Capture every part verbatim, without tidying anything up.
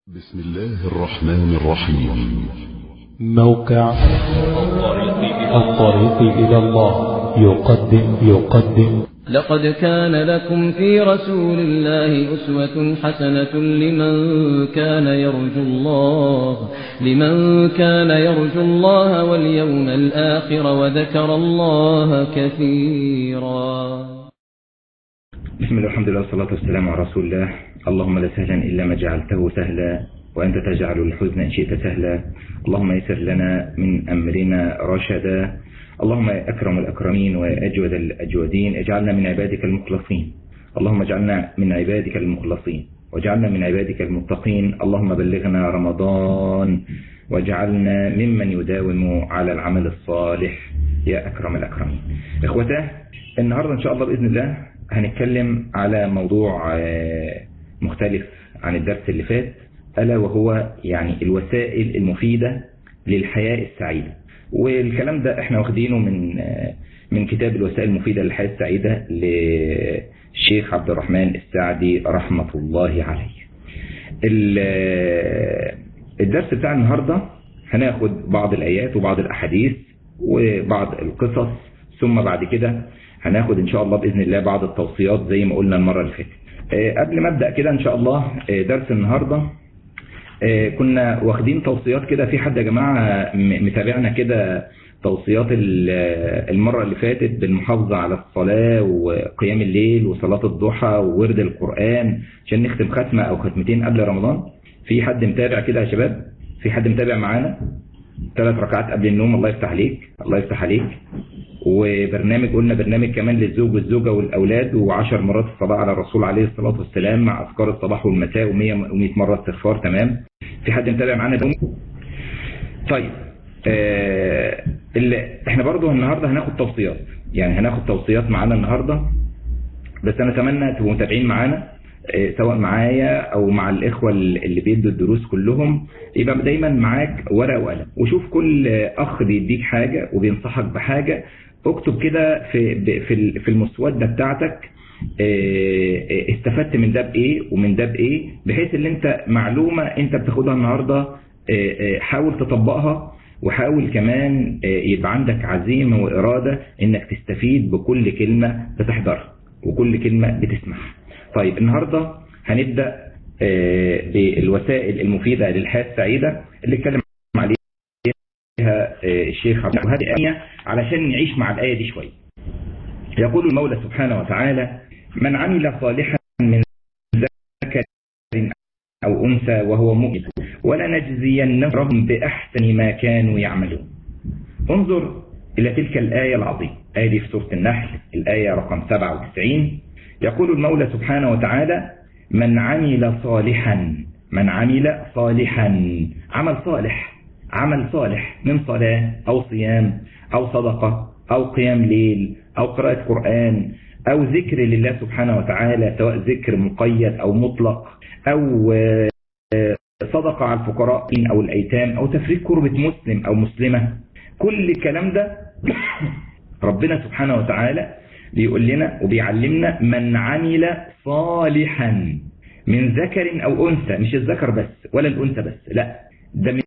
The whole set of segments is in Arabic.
بسم الله الرحمن الرحيم. موقع الطريق إلى الله يقدم يقدم لقد كان لكم في رسول الله أسوة حسنة لمن كان يرجو الله لمن كان يرجو الله واليوم الآخر وذكر الله كثيرا. بسم الله والحمد لله والصلاة والسلام على رسول الله. اللهم لا سهلا إلا ما جعلته سهلا وأنت تجعل الحزن إن شئت سهلا. اللهم يسر لنا من أمرنا رشدا. اللهم يا أكرم الأكرمين ويا أجود الأجودين اجعلنا من عبادك المخلصين. اللهم اجعلنا من عبادك المخلصين واجعلنا من عبادك المتقين. اللهم بلغنا رمضان واجعلنا ممن يداوم على العمل الصالح يا أكرم الأكرمين. إخوته، النهاردة إن شاء الله بإذن الله هنتكلم على موضوع مختلف عن الدرس اللي فات، ألا وهو يعني الوسائل المفيدة للحياة السعيدة. والكلام ده احنا واخدينه من من كتاب الوسائل المفيدة للحياة السعيدة للشيخ عبد الرحمن السعدي رحمة الله عليه. الدرس بتاع النهاردة هناخد بعض الآيات وبعض الأحاديث وبعض القصص، ثم بعد كده هناخد ان شاء الله بإذن الله بعض التوصيات زي ما قلنا المرة اللي فاتت. قبل ما ابدأ كده ان شاء الله درس النهاردة، كنا واخدين توصيات كده. في حد يا جماعة متابعنا كده توصيات المرة اللي فاتت بالمحافظة على الصلاة وقيام الليل وصلاة الضحى وورد القرآن عشان نختم ختمة او ختمتين قبل رمضان؟ في حد متابع كده يا شباب؟ في حد متابع معانا؟ ثلاث ركعات قبل النوم، الله يفتح عليك الله يفتح عليك. وبرنامج قلنا برنامج كمان للزوج والزوجة والأولاد، وعشر مرات الصلاة على الرسول عليه الصلاة والسلام مع أذكار الصباح والمساء ومية ومية مرة استغفار. تمام؟ في حد متابع معانا؟ طيب آه اللي احنا برضو النهاردة هناخد توصيات، يعني هناخد توصيات معانا النهاردة، بس أنا أتمنى تبقوا متابعين معانا سواء معايا او مع الاخوة اللي بيدوا الدروس كلهم. يبقى دايما معاك ورقة وقلم، وشوف كل اخ بيديك حاجة وبينصحك بحاجة اكتب كده في في في المسودة بتاعتك استفدت من ده بايه ومن ده بايه، بحيث ان انت معلومة انت بتاخدها النهاردة حاول تطبقها، وحاول كمان يبقى عندك عزيمة وإرادة انك تستفيد بكل كلمة بتحضرها وكل كلمة بتسمعها. طيب النهاردة هنبدأ بالوسائل المفيدة للحياة السعيدة اللي اتكلم عليها الشيخ عبد الرحمن، وهذه آية علشان نعيش مع الآية دي شوية. يقول المولى سبحانه وتعالى: من عمل صالحا من ذكر أو أنثى وهو مؤمن ولنجزينهم بأحسن ما كانوا يعملون. انظر إلى تلك الآية العظيمة، آية دي في سورة النحل الآية رقم سبعة وتسعين. يقول المولى سبحانه وتعالى: من عمل صالحا من عمل صالحا عمل صالح عمل صالح من صلاة أو صيام أو صدقة أو قيام ليل أو قراءة قرآن أو ذكر لله سبحانه وتعالى، سواء ذكر مقيد أو مطلق، أو صدقة على الفقراء أو الأيتام، أو تفريج كربة مسلم أو مسلمة. كل الكلام ده ربنا سبحانه وتعالى بيقول لنا وبيعلمنا من عمل صالحا من ذكر أو أنثى، مش الذكر بس ولا الأنثى بس، لا، ده من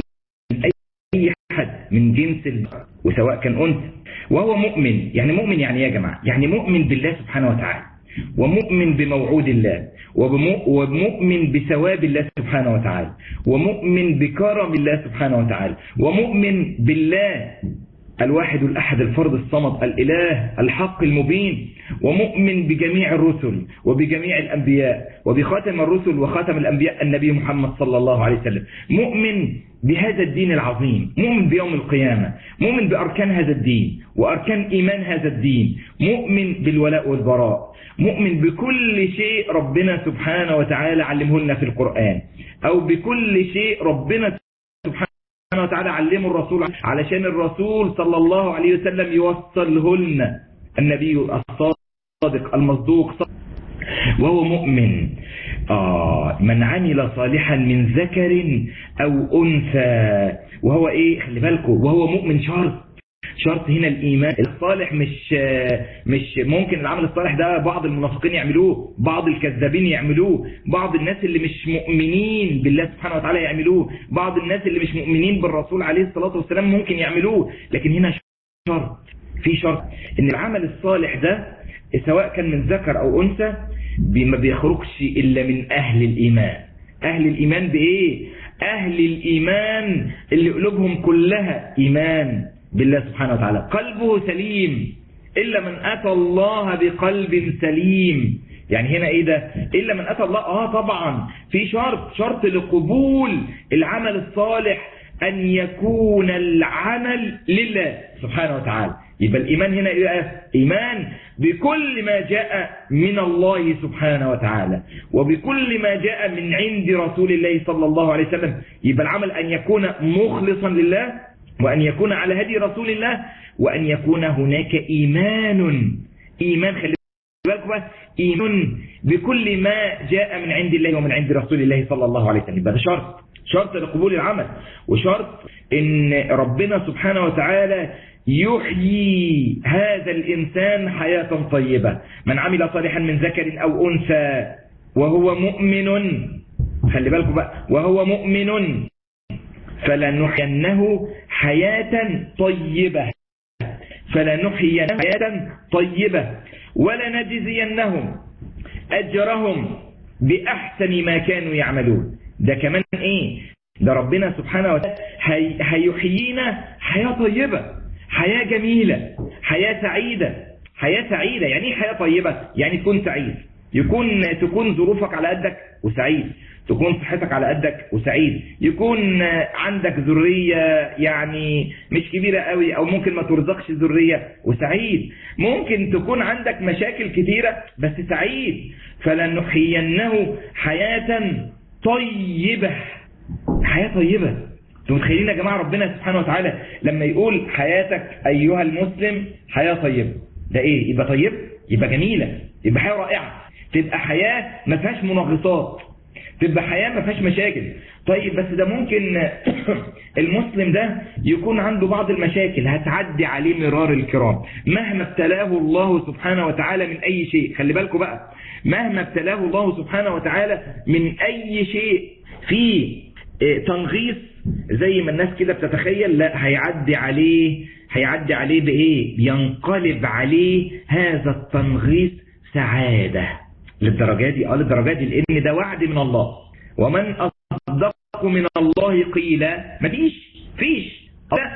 أي حد من جنس الذكر وسواء كان أنثى وهو مؤمن. يعني مؤمن يعني يا جماعة، يعني مؤمن بالله سبحانه وتعالى، ومؤمن بموعود الله، ومؤمن بثواب الله سبحانه وتعالى، ومؤمن بكرم الله سبحانه وتعالى، ومؤمن بالله الواحد الأحد الفرد الصمد الإله الحق المبين، ومؤمن بجميع الرسل وبجميع الأنبياء وبخاتم الرسل وخاتم الأنبياء النبي محمد صلى الله عليه وسلم، مؤمن بهذا الدين العظيم، مؤمن بيوم القيامة، مؤمن بأركان هذا الدين وأركان إيمان هذا الدين، مؤمن بالولاء والبراء، مؤمن بكل شيء ربنا سبحانه وتعالى علمه لنا في القرآن، أو بكل شيء ربنا سبحانه وتعالى علمه الرسول علشان الرسول صلى الله عليه وسلم يوصله لنا النبي الصادق المصدوق، وهو مؤمن. آه من عمل صالحا من ذكر أو أنثى وهو إيه؟ خلي بالكم، وهو مؤمن شرط شرط هنا الإيمان الصالح. مش مش ممكن العمل الصالح ده بعض المنافقين يعملوه، بعض الكذابين يعملوه، بعض الناس اللي مش مؤمنين بالله سبحانه وتعالى يعملوه، بعض الناس اللي مش مؤمنين بالرسول عليه الصلاة والسلام ممكن يعملوه. لكن هنا شرط، في شرط ان العمل الصالح ده سواء كان من ذكر او انثى ما بيخرجش الا من اهل الايمان. اهل الايمان بايه؟ اهل الايمان اللي قلوبهم كلها ايمان بالله سبحانه وتعالى، قلبه سليم. الا من اتى الله بقلب سليم. يعني هنا ايه ده؟ الا من اتى الله. اه طبعا في شرط، شرط لقبول العمل الصالح ان يكون العمل لله سبحانه وتعالى. يبقى الإيمان هنا إيه؟ إيمان بكل ما جاء من الله سبحانه وتعالى وبكل ما جاء من عند رسول الله صلى الله عليه وسلم. يبقى العمل أن يكون مخلصا لله، وأن يكون على هدي رسول الله، وأن يكون هناك إيمان. إيمان خلي بالكم بقى، إيمان بكل ما جاء من عند الله ومن عند رسول الله صلى الله عليه وسلم. يبقى ده شرط، شرط لقبول العمل، وشرط إن ربنا سبحانه وتعالى يحيي هذا الإنسان حياة طيبة. من عمل صالحا من ذكر أو أنثى وهو مؤمن، خلي بالكم بقى، وهو مؤمن فلنحيينه حياة طيبة، فلنحيينه حياة طيبة ولنجزينهم أجرهم بأحسن ما كانوا يعملون. ده كمان إيه؟ ده ربنا سبحانه وتعالى هي هيحيينا حياة طيبة، حياة جميلة، حياة سعيدة. حياة سعيدة يعني ايه حياة طيبة؟ يعني تكون سعيد، يكون تكون ظروفك على قدك وسعيد، تكون صحتك على قدك وسعيد، يكون عندك ذرية يعني مش كبيرة قوي او ممكن ما ترزقش ذرية وسعيد، ممكن تكون عندك مشاكل كتيرة بس سعيد. فلنحيينه حياة طيبة، حياة طيبة. انتوا متخيلين يا جماعة ربنا سبحانه وتعالى لما يقول حياتك أيها المسلم حياة طيبة، ده إيه؟ يبقى طيب، يبقى جميلة، يبقى حياة رائعة، تبقى حياة ما فيهاش منغصات، تبقى حياة ما فيهاش مشاكل. طيب بس ده ممكن المسلم ده يكون عنده بعض المشاكل هتعدي عليه مرار الكرام مهما ابتلاه الله سبحانه وتعالى من أي شيء. خلي بالكم بقى، مهما ابتلاه الله سبحانه وتعالى من أي شيء في تنغيص زي ما الناس كده بتتخيل، لا، هيعدي عليه هيعدي عليه بإيه؟ ينقلب عليه هذا التنغيص سعادة للدرجة دي. اه للدرجة دي، لأن ده وعد من الله. ومن أصدق من الله قيلا، ما فيش فيش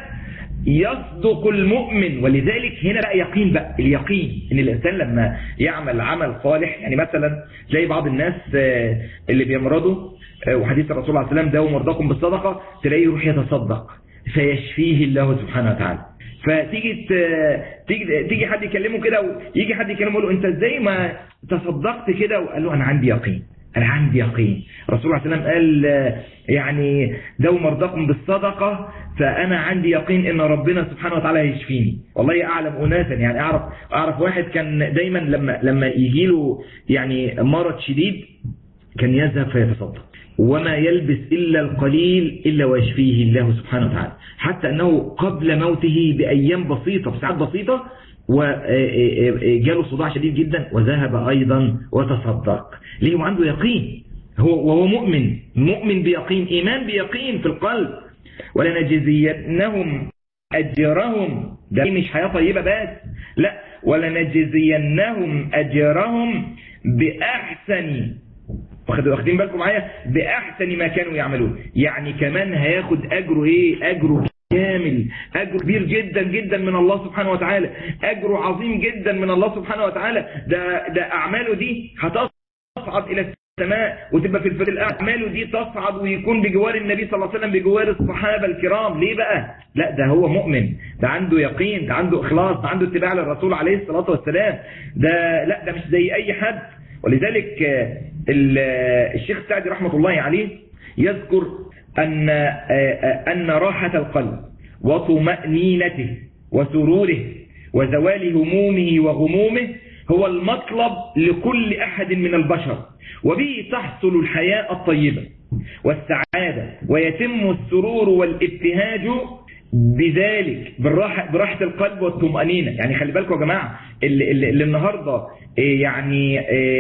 يصدق المؤمن. ولذلك هنا بقى يقين، بقى اليقين ان الانسان لما يعمل عمل صالح، يعني مثلا زي بعض الناس اللي بيمرضوا، وحديث الرسول عليه السلام داووا مرضاكم بالصدقه، تلاقيه يروح يتصدق فيشفيه الله سبحانه وتعالى. فتيجي تيجي تيجي حد يكلمه كده، ويجي حد يكلمه يقول له انت ازاي ما تصدقت كده؟ وقال له انا عندي يقين، أنا عندي يقين. الرسول عليه السلام قال يعني داووا مرضاكم بالصدقة، فأنا عندي يقين إن ربنا سبحانه وتعالى هيشفيني. والله أعلم أناسا، يعني أعرف أعرف واحد كان دايما لما لما يجي له يعني مرض شديد كان يذهب فيتصدق، وما يلبس إلا القليل إلا ويشفيه الله سبحانه وتعالى، حتى أنه قبل موته بأيام بسيطة بساعات بسيطة وجاله صداع شديد جدا وذهب أيضا وتصدق. ليه؟ وعنده يقين، هو وهو مؤمن مؤمن بيقين، إيمان بيقين في القلب. ولنجزينهم أجرهم، ده مش حياة طيبة بس، لا، ولنجزينهم أجرهم بأحسن، واخدين بالكم معايا، بأحسن ما كانوا يعملون. يعني كمان هياخد أجره إيه؟ أجره كامل، أجر كبير جدا جدا من الله سبحانه وتعالى، أجر عظيم جدا من الله سبحانه وتعالى. ده ده أعماله دي هتصعد إلى السماء وتبقى في الفرد الأعلى، أعماله دي تصعد ويكون بجوار النبي صلى الله عليه وسلم، بجوار الصحابة الكرام. ليه بقى؟ لا، ده هو مؤمن، ده عنده يقين، ده عنده إخلاص، ده عنده اتباع للرسول عليه الصلاة والسلام. ده لا، ده مش زي أي حد. ولذلك الشيخ السعدي رحمة الله عليه يذكر أن أن راحة القلب وطمأنينته وسروره وزوال همومه وغمومه هو المطلب لكل أحد من البشر، وبه تحصل الحياة الطيبة والسعادة ويتم السرور والابتهاج بذلك بالراحة براحة القلب والطمأنينة. يعني خلي بالكم يا جماعة اللي, اللي, اللي النهاردة يعني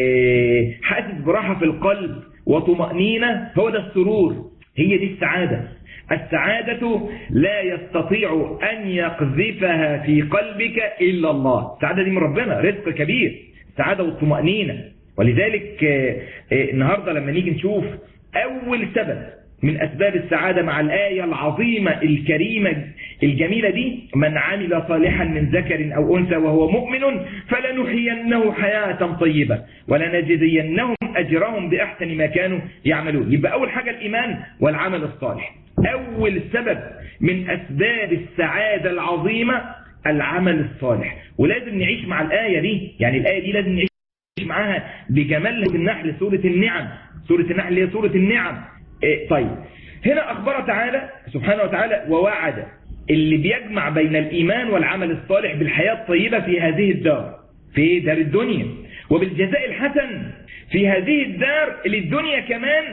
حاسس براحة في القلب وطمأنينة هو ده السرور، هي دي السعادة. السعادة لا يستطيع أن يقذفها في قلبك إلا الله. السعادة دي من ربنا، رزق كبير، السعادة والطمأنينة. ولذلك النهاردة لما نيجي نشوف أول سبب من أسباب السعادة مع الآية العظيمة الكريمة الجميلة دي: من عمل صالحا من ذكر أو أنثى وهو مؤمن فلنحيينه حياة طيبة ولنجزينهم أجرهم بأحسن ما كانوا يعملون. يبقى أول حاجة الإيمان والعمل الصالح. أول سبب من أسباب السعادة العظيمة العمل الصالح. ولازم نعيش مع الآية دي، يعني الآية دي لازم نعيش معاها بجمال. النحل سورة النعم، سورة النحل هي سورة النعم. إيه طيب هنا أخبر تعالى سبحانه وتعالى ووعد اللي بيجمع بين الإيمان والعمل الصالح بالحياة الطيبة في هذه الدار، في دار الدنيا، وبالجزاء الحسن في هذه الدار للدنيا كمان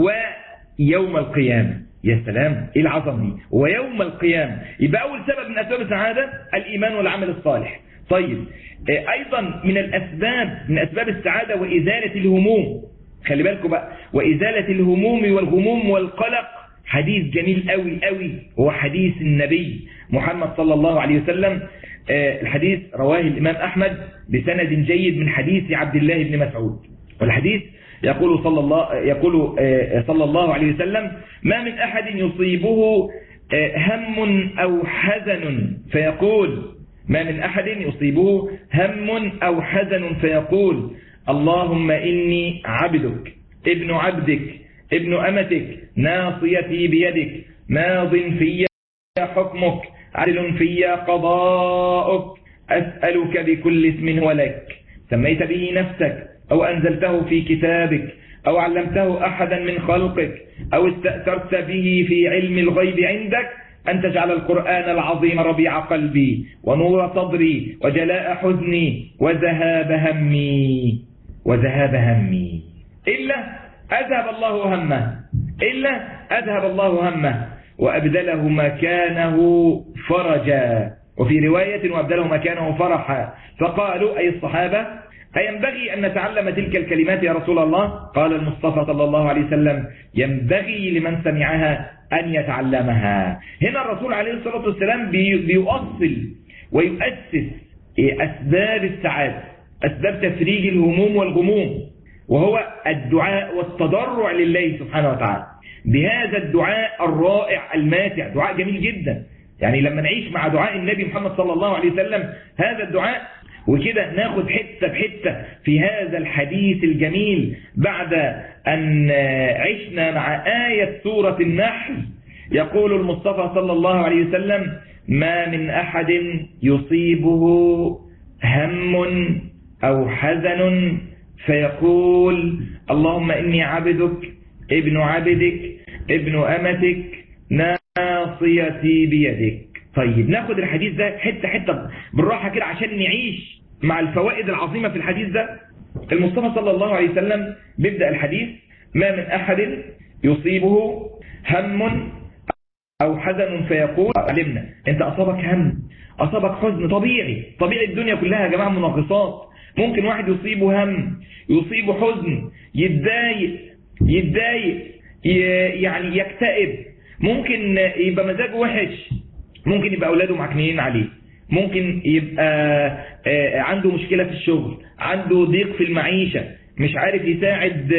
ويوم القيامة. يا سلام ايه العظم دي، ويوم القيامة. يبقى أول سبب من أسباب السعادة الإيمان والعمل الصالح. طيب أيضا من الأسباب من أسباب السعادة وإزالة الهموم. خلي بالكم بقى، وإزالة الهموم والغموم والقلق. حديث جميل قوي قوي هو حديث النبي محمد صلى الله عليه وسلم. الحديث رواه الإمام أحمد بسند جيد من حديث عبد الله بن مسعود. والحديث يقول صلى الله يقول صلى الله عليه وسلم: ما من أحد يصيبه هم أو حزن فيقول ما من أحد يصيبه هم أو حزن فيقول اللهم إني عبدك ابن عبدك ابن أمتك ناصيتي بيدك ماض في حكمك عدل في قضاؤك أسألك بكل اسم هو لك سميت به نفسك أو أنزلته في كتابك أو علمته أحدا من خلقك أو استأثرت به في علم الغيب عندك أن تجعل القرآن العظيم ربيع قلبي ونور صدري وجلاء حزني وذهاب همي وذهاب همي إلا أذهب الله همه إلا أذهب الله همه وأبدله مكانه فرجا. وفي رواية وأبدله مكانه فرحا. فقالوا أي الصحابة: أينبغي أن نتعلم تلك الكلمات يا رسول الله؟ قال المصطفى صلى الله عليه وسلم: ينبغي لمن سمعها أن يتعلمها. هنا الرسول عليه الصلاة والسلام بيؤصل ويؤسس أسباب السعادة، أسباب تفريج الهموم والغموم، وهو الدعاء والتضرع لله سبحانه وتعالى. بهذا الدعاء الرائع الماتع، دعاء جميل جدا. يعني لما نعيش مع دعاء النبي محمد صلى الله عليه وسلم هذا الدعاء، وكده ناخد حتة بحتة في هذا الحديث الجميل بعد أن عشنا مع آية سورة النحل. يقول المصطفى صلى الله عليه وسلم: ما من أحد يصيبه هم أو حزن فيقول اللهم إني عبدك ابن عبدك ابن أمتك ناصيتي بيدك. طيب ناخد الحديث ده حتة حتة بالراحة كده عشان نعيش مع الفوائد العظيمة في الحديث ده. المصطفى صلى الله عليه وسلم بيبدأ الحديث: ما من أحد يصيبه هم أو حزن فيقول. علمنا انت أصابك هم، أصابك حزن، طبيعي طبيعي. الدنيا كلها يا جماعة مناقصات. ممكن واحد يصيبه هم، يصيبه حزن، يتضايق يتضايق يعني يكتئب، ممكن يبقى مزاجه وحش، ممكن يبقى أولاده معكنين عليه، ممكن يبقى عنده مشكلة في الشغل، عنده ضيق في المعيشة، مش عارف يساعد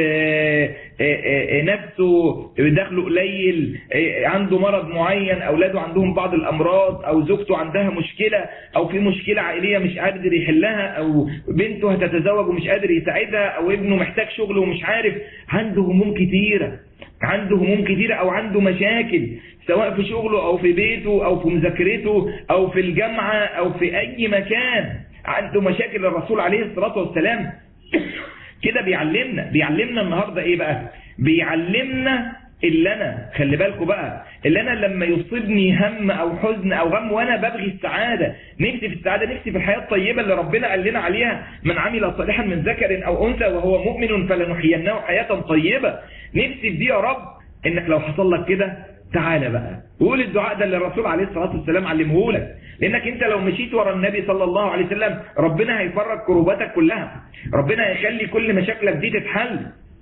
نفسه، دخله قليل، عنده مرض معين، أولاده عندهم بعض الأمراض، أو زوجته عندها مشكلة، أو في مشكلة عائلية مش قادر يحلها، أو بنته هتتزوج ومش قادر يساعدها، أو ابنه محتاج شغل ومش عارف. عنده هموم كتيرة عنده هموم كتيرة أو عنده مشاكل سواء في شغله أو في بيته أو في مذاكرته أو في الجامعة أو في أي مكان. عنده مشاكل. الرسول عليه الصلاة والسلام كده بيعلمنا بيعلمنا النهاردة ايه بقى؟ بيعلمنا اللي انا خلي بالكم بقى، اللي انا لما يصيبني هم او حزن او غم وانا ببغي السعادة، نفسي في السعادة، نفسي في الحياة الطيبة اللي ربنا قال لنا عليها: من عمل صالحا من ذكر او انثى وهو مؤمن فلنحيينه حياة طيبة. نفسي في دي يا رب. انك لو حصل لك كده تعالى بقى وقول الدعاء ده اللي الرسول عليه الصلاة والسلام علمه لك، لأنك أنت لو مشيت ورا النبي صلى الله عليه وسلم ربنا هيفرج كروباتك كلها، ربنا هيخلي كل مشاكلك دي تتحل.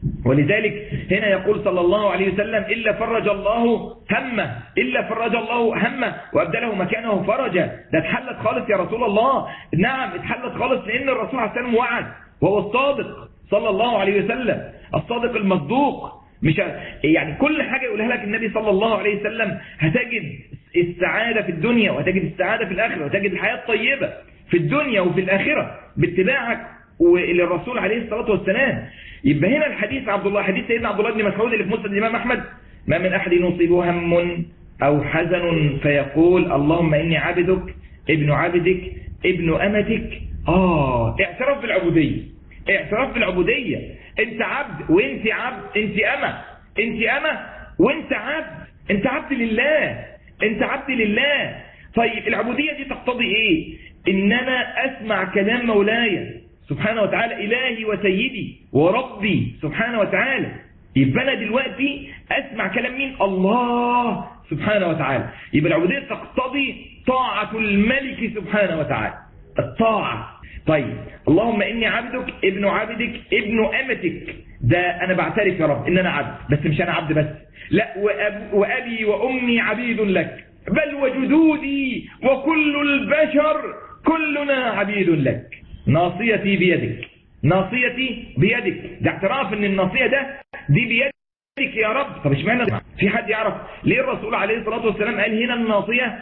ولذلك هنا يقول صلى الله عليه وسلم إلا فرج الله همه، إلا فرج الله همه وأبدله مكانه فرجا. ده اتحلت خالص يا رسول الله. نعم اتحلت خالص، لأن الرسول عليه السلام وعد، وهو الصادق صلى الله عليه وسلم، الصادق المصدوق. مش يعني كل حاجة يقولها لك النبي صلى الله عليه وسلم هتجد السعادة في الدنيا وهتجد السعادة في الآخرة وهتجد الحياة الطيبة في الدنيا وفي الآخرة باتباعك للرسول عليه الصلاة والسلام. يبقى هنا الحديث عبد الله حديث سيدنا عبد الله بن مسعود اللي في مسند الإمام أحمد: ما من أحد يصيبه هم أو حزن فيقول اللهم إني عبدك ابن عبدك ابن أمتك. آه اعتراف بالعبودية، اعتراف بالعبودية. انت عبد وانت عبد، انت أمة، انت أمة وانت عبد، انت عبد لله، انت عبد لله. طيب العبودية دي تقتضي ايه؟ ان انا اسمع كلام مولاي سبحانه وتعالى، إلهي وسيدي وربي سبحانه وتعالى. يبقى أنا دلوقتي أسمع كلام مين؟ الله سبحانه وتعالى. يبقى العبودية تقتضي طاعة الملك سبحانه وتعالى، الطاعة. طيب اللهم إني عبدك ابن عبدك ابن أمتك، ده أنا بعترف يا رب إن أنا عبد، بس مش أنا عبد بس، لا وأب وأبي وأمي عبيد لك، بل وجدودي وكل البشر كلنا عبيد لك، ناصيتي بيدك، ناصيتي بيدك. ده اعتراف ان الناصية ده دي بيدك يا رب. طب اشمعنى في حد يعرف ليه الرسول عليه الصلاة والسلام قال هنا الناصية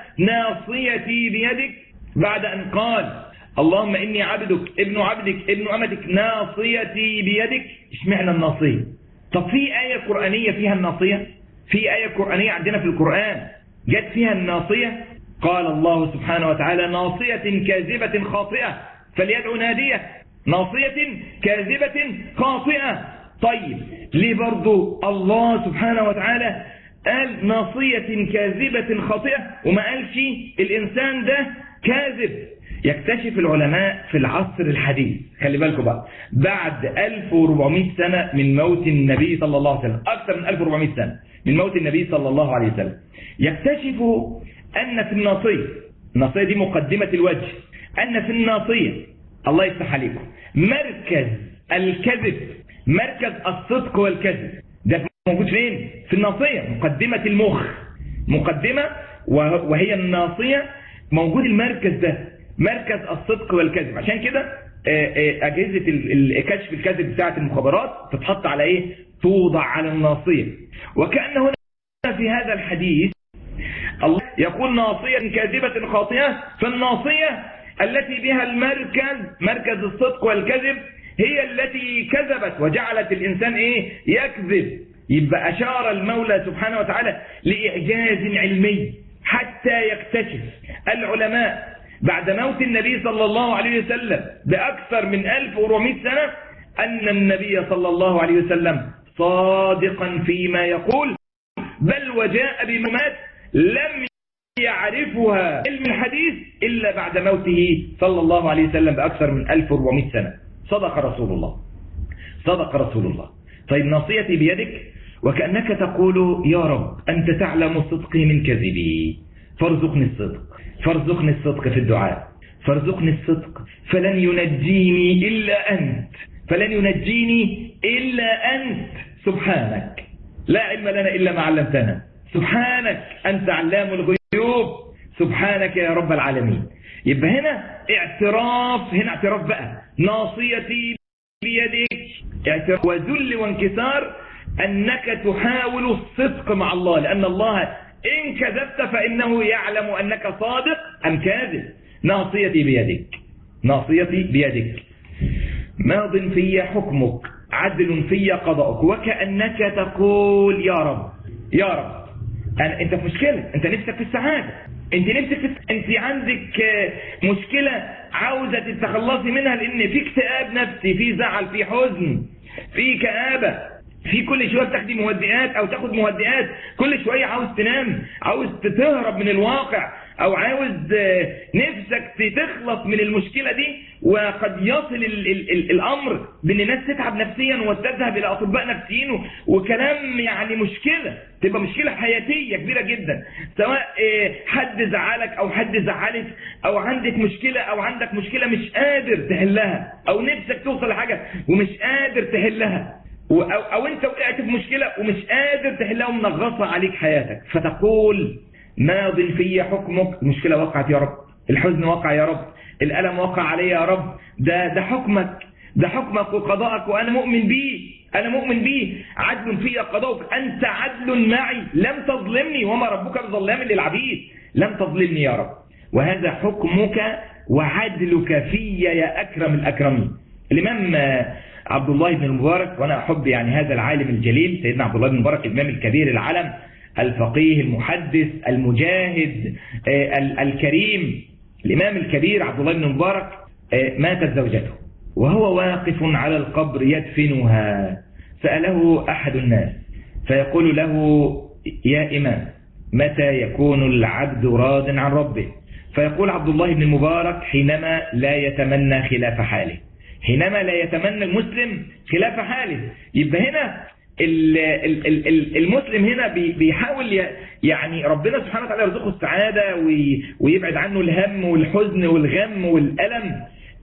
ناصيتي بيدك بعد ان قال اللهم اني عبدك ابن عبدك ابن امتك ناصيتي بيدك؟ اشمعنى الناصية؟ طب في آية قرآنية فيها الناصية؟ في آية قرآنية عندنا في القرآن جت فيها الناصية؟ قال الله سبحانه وتعالى ناصية كاذبة خاطئة فليدعو نادية، ناصية كاذبة خاطئة. طيب ليه برضو الله سبحانه وتعالى قال ناصية كاذبة خاطئة وما قالش الإنسان ده كاذب؟ يكتشف العلماء في العصر الحديث، خلي بالكم بقى، بعد ألف وأربعمائة سنة من موت النبي صلى الله عليه وسلم، أكثر من ألف وأربعمائة سنة من موت النبي صلى الله عليه وسلم، يكتشفوا أن في الناصية، الناصية دي مقدمة الوجه، أن في الناصية الله يفتح عليكم مركز الكذب، مركز الصدق والكذب. ده موجود فين؟ في الناصية، مقدمة المخ، مقدمة وهي الناصية، موجود المركز ده، مركز الصدق والكذب. عشان كده أجهزة كشف الكذب بتاعة المخابرات تتحط على إيه؟ توضع على الناصية. وكأن هنا في هذا الحديث الله يقول ناصية كاذبة خاطئة، فالناصية التي بها المركز، مركز الصدق والكذب، هي التي كذبت وجعلت الإنسان إيه؟ يكذب. يبقى أشار المولى سبحانه وتعالى لإعجاز علمي حتى يكتشف العلماء بعد موت النبي صلى الله عليه وسلم بأكثر من ألف وأربعمائة سنة أن النبي صلى الله عليه وسلم صادقا فيما يقول، بل وجاء بمعلومات لم يعرفها علم الحديث إلا بعد موته صلى الله عليه وسلم بأكثر من ألف وأربعمائة سنة. صدق رسول الله، صدق رسول الله. طيب ناصيتي بيدك، وكأنك تقول يا رب أنت تعلم صدقي من كذبي فارزقني الصدق، فارزقني الصدق في الدعاء، فارزقني الصدق، فلن ينجيني إلا أنت، فلن ينجيني إلا أنت سبحانك، لا علم لنا إلا ما علمتنا، سبحانك أنت علام الغيوب، سبحانك يا رب العالمين. يبقى هنا اعتراف، هنا اعتراف بقى ناصيتي بيدك، اعتراف وذل وانكسار أنك تحاول الصدق مع الله، لأن الله إن كذبت فإنه يعلم أنك صادق أم كاذب. ناصيتي بيدك، ناصيتي بيدك، ماض في حكمك، عدل في قضاءك، وكأنك تقول يا رب، يا رب أنا أنت في مشكلة، أنت نفسك في السعادة، أنت نفسك في... أنت عندك مشكلة عاوزة تتخلصي منها، لأن في اكتئاب نفسي، في زعل، في حزن، في كآبة، في كل شوية تاخدي مهدئات أو تاخد مهدئات، كل شوية عاوز تنام، عاوز تهرب من الواقع، او عاوز نفسك تخلص من المشكلة دي، وقد يصل ال ال ال الامر بان الناس تتعب نفسيا وتذهب الى اطباء نفسيين وكلام يعني مشكلة، تبقى مشكلة حياتية كبيرة جدا، سواء حد زعلك او حد زعلك، او عندك مشكلة او عندك مشكلة مش قادر تحلها، او نفسك توصل لحاجة ومش قادر تحلها، أو, أو أنت وقعت في مشكلة ومش قادر تحلها ومنغصة عليك حياتك، فتقول ماض في حكمك. المشكلة وقعت يا رب، الحزن وقع يا رب، الألم وقع علي يا رب، ده ده حكمك، ده حكمك وقضاءك وأنا مؤمن بيه، أنا مؤمن بيه، عدل في قضاءك، أنت عدل معي، لم تظلمني وما ربك بظلام للعبيد، لم تظلمني يا رب، وهذا حكمك وعدلك في يا أكرم الأكرمين. الإمام عبد الله بن المبارك، وأنا أحب يعني هذا العالم الجليل سيدنا عبد الله بن المبارك، الإمام الكبير العلم، الفقيه المحدث المجاهد الكريم، الإمام الكبير عبد الله بن المبارك، ماتت زوجته وهو واقف على القبر يدفنها، سأله أحد الناس فيقول له يا إمام متى يكون العبد راض عن ربه؟ فيقول عبد الله بن المبارك حينما لا يتمنى خلاف حاله، حينما لا يتمنى المسلم خلاف حاله. يبقى هنا المسلم هنا بيحاول يعني ربنا سبحانه وتعالى يرزقه السعادة ويبعد عنه الهم والحزن والغم والألم،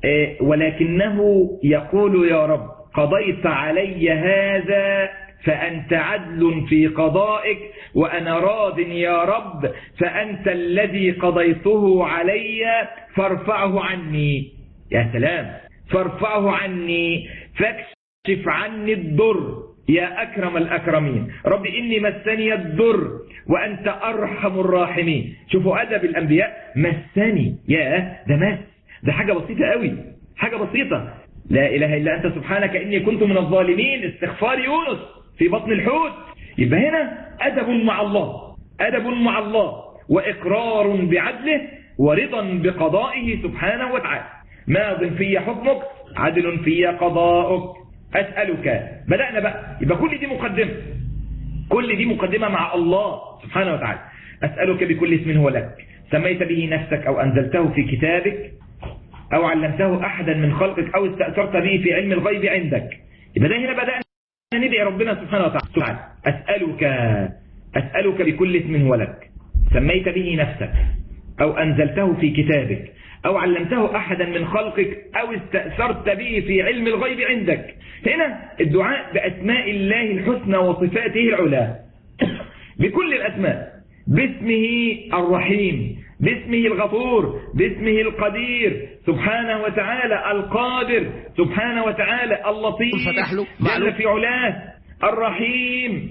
ولكنه يقول يا رب قضيت علي هذا فأنت عدل في قضائك وأنا راض يا رب، فأنت الذي قضيته علي فارفعه عني. يا سلام، فارفعه عني فاكشف عني الضر يا أكرم الأكرمين، رب إني مسني الضر وأنت أرحم الراحمين. شوفوا أدب الأنبياء، مسني، يا ده مس، ده حاجة بسيطة قوي، حاجة بسيطة، لا إله إلا أنت سبحانك إني كنت من الظالمين، استغفار يونس في بطن الحوت. يبقى هنا أدب مع الله، أدب مع الله وإقرار بعدله ورضا بقضائه سبحانه وتعالى. ماض في حكمك عدل في قضاؤك أسألك. بدأنا بقى، يبقى كل دي مقدمة، كل دي مقدمة مع الله سبحانه وتعالى. أسألك بكل اسم هو لك سميت به نفسك أو أنزلته في كتابك أو علمته أحدا من خلقك أو استأثرت به في علم الغيب عندك. يبقى ده هنا بدأنا ندعي ربنا سبحانه وتعالى. أسألك أسألك بكل اسم هو لك سميت به نفسك أو أنزلته في كتابك أو علمته أحدا من خلقك أو استأثرت به في علم الغيب عندك. هنا الدعاء بأسماء الله الحسنى وصفاته العلى، بكل الأسماء، باسمه الرحيم، باسمه الغفور، باسمه القدير سبحانه وتعالى، القادر سبحانه وتعالى، اللطيف جل في علاه، الرحيم،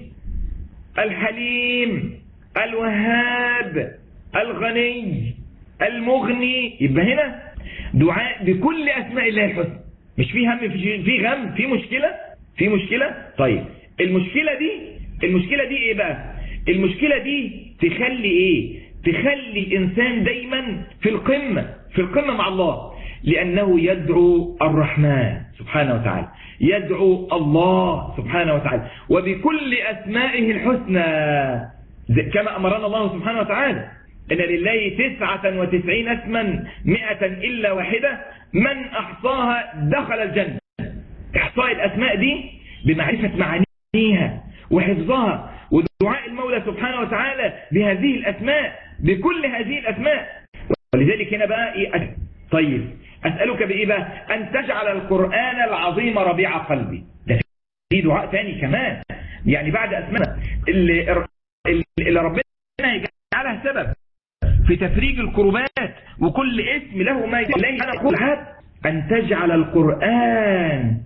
الحليم، الوهاب، الغني، المغني. يبقى هنا دعاء بكل أسماء الله الحسنى، مش في هم، في غم، في مشكلة، في مشكلة. طيب المشكلة دي المشكلة دي ايه بقى؟ المشكلة دي تخلي ايه؟ تخلي الإنسان دايما في القمة، في القمة مع الله، لأنه يدعو الرحمن سبحانه وتعالى، يدعو الله سبحانه وتعالى وبكل أسمائه الحسنى كما أمرنا الله سبحانه وتعالى، إن لله تسعة وتسعين اسما مئة إلا واحدة من أحصاها دخل الجنة. إحصاء الأسماء دي بمعرفة معانيها وحفظها ودعاء المولى سبحانه وتعالى بهذه الأسماء، بكل هذه الأسماء. ولذلك هنا بقى إيه؟ طيب أسألك بإيه بقى؟ أن تجعل القرآن العظيم ربيع قلبي. ده في دعاء ثاني كمان، يعني بعد أسماء اللي, اللي ربنا يجعلها سبب في تفريج الكربات، وكل اسم له ما يدعي أن تجعل القرآن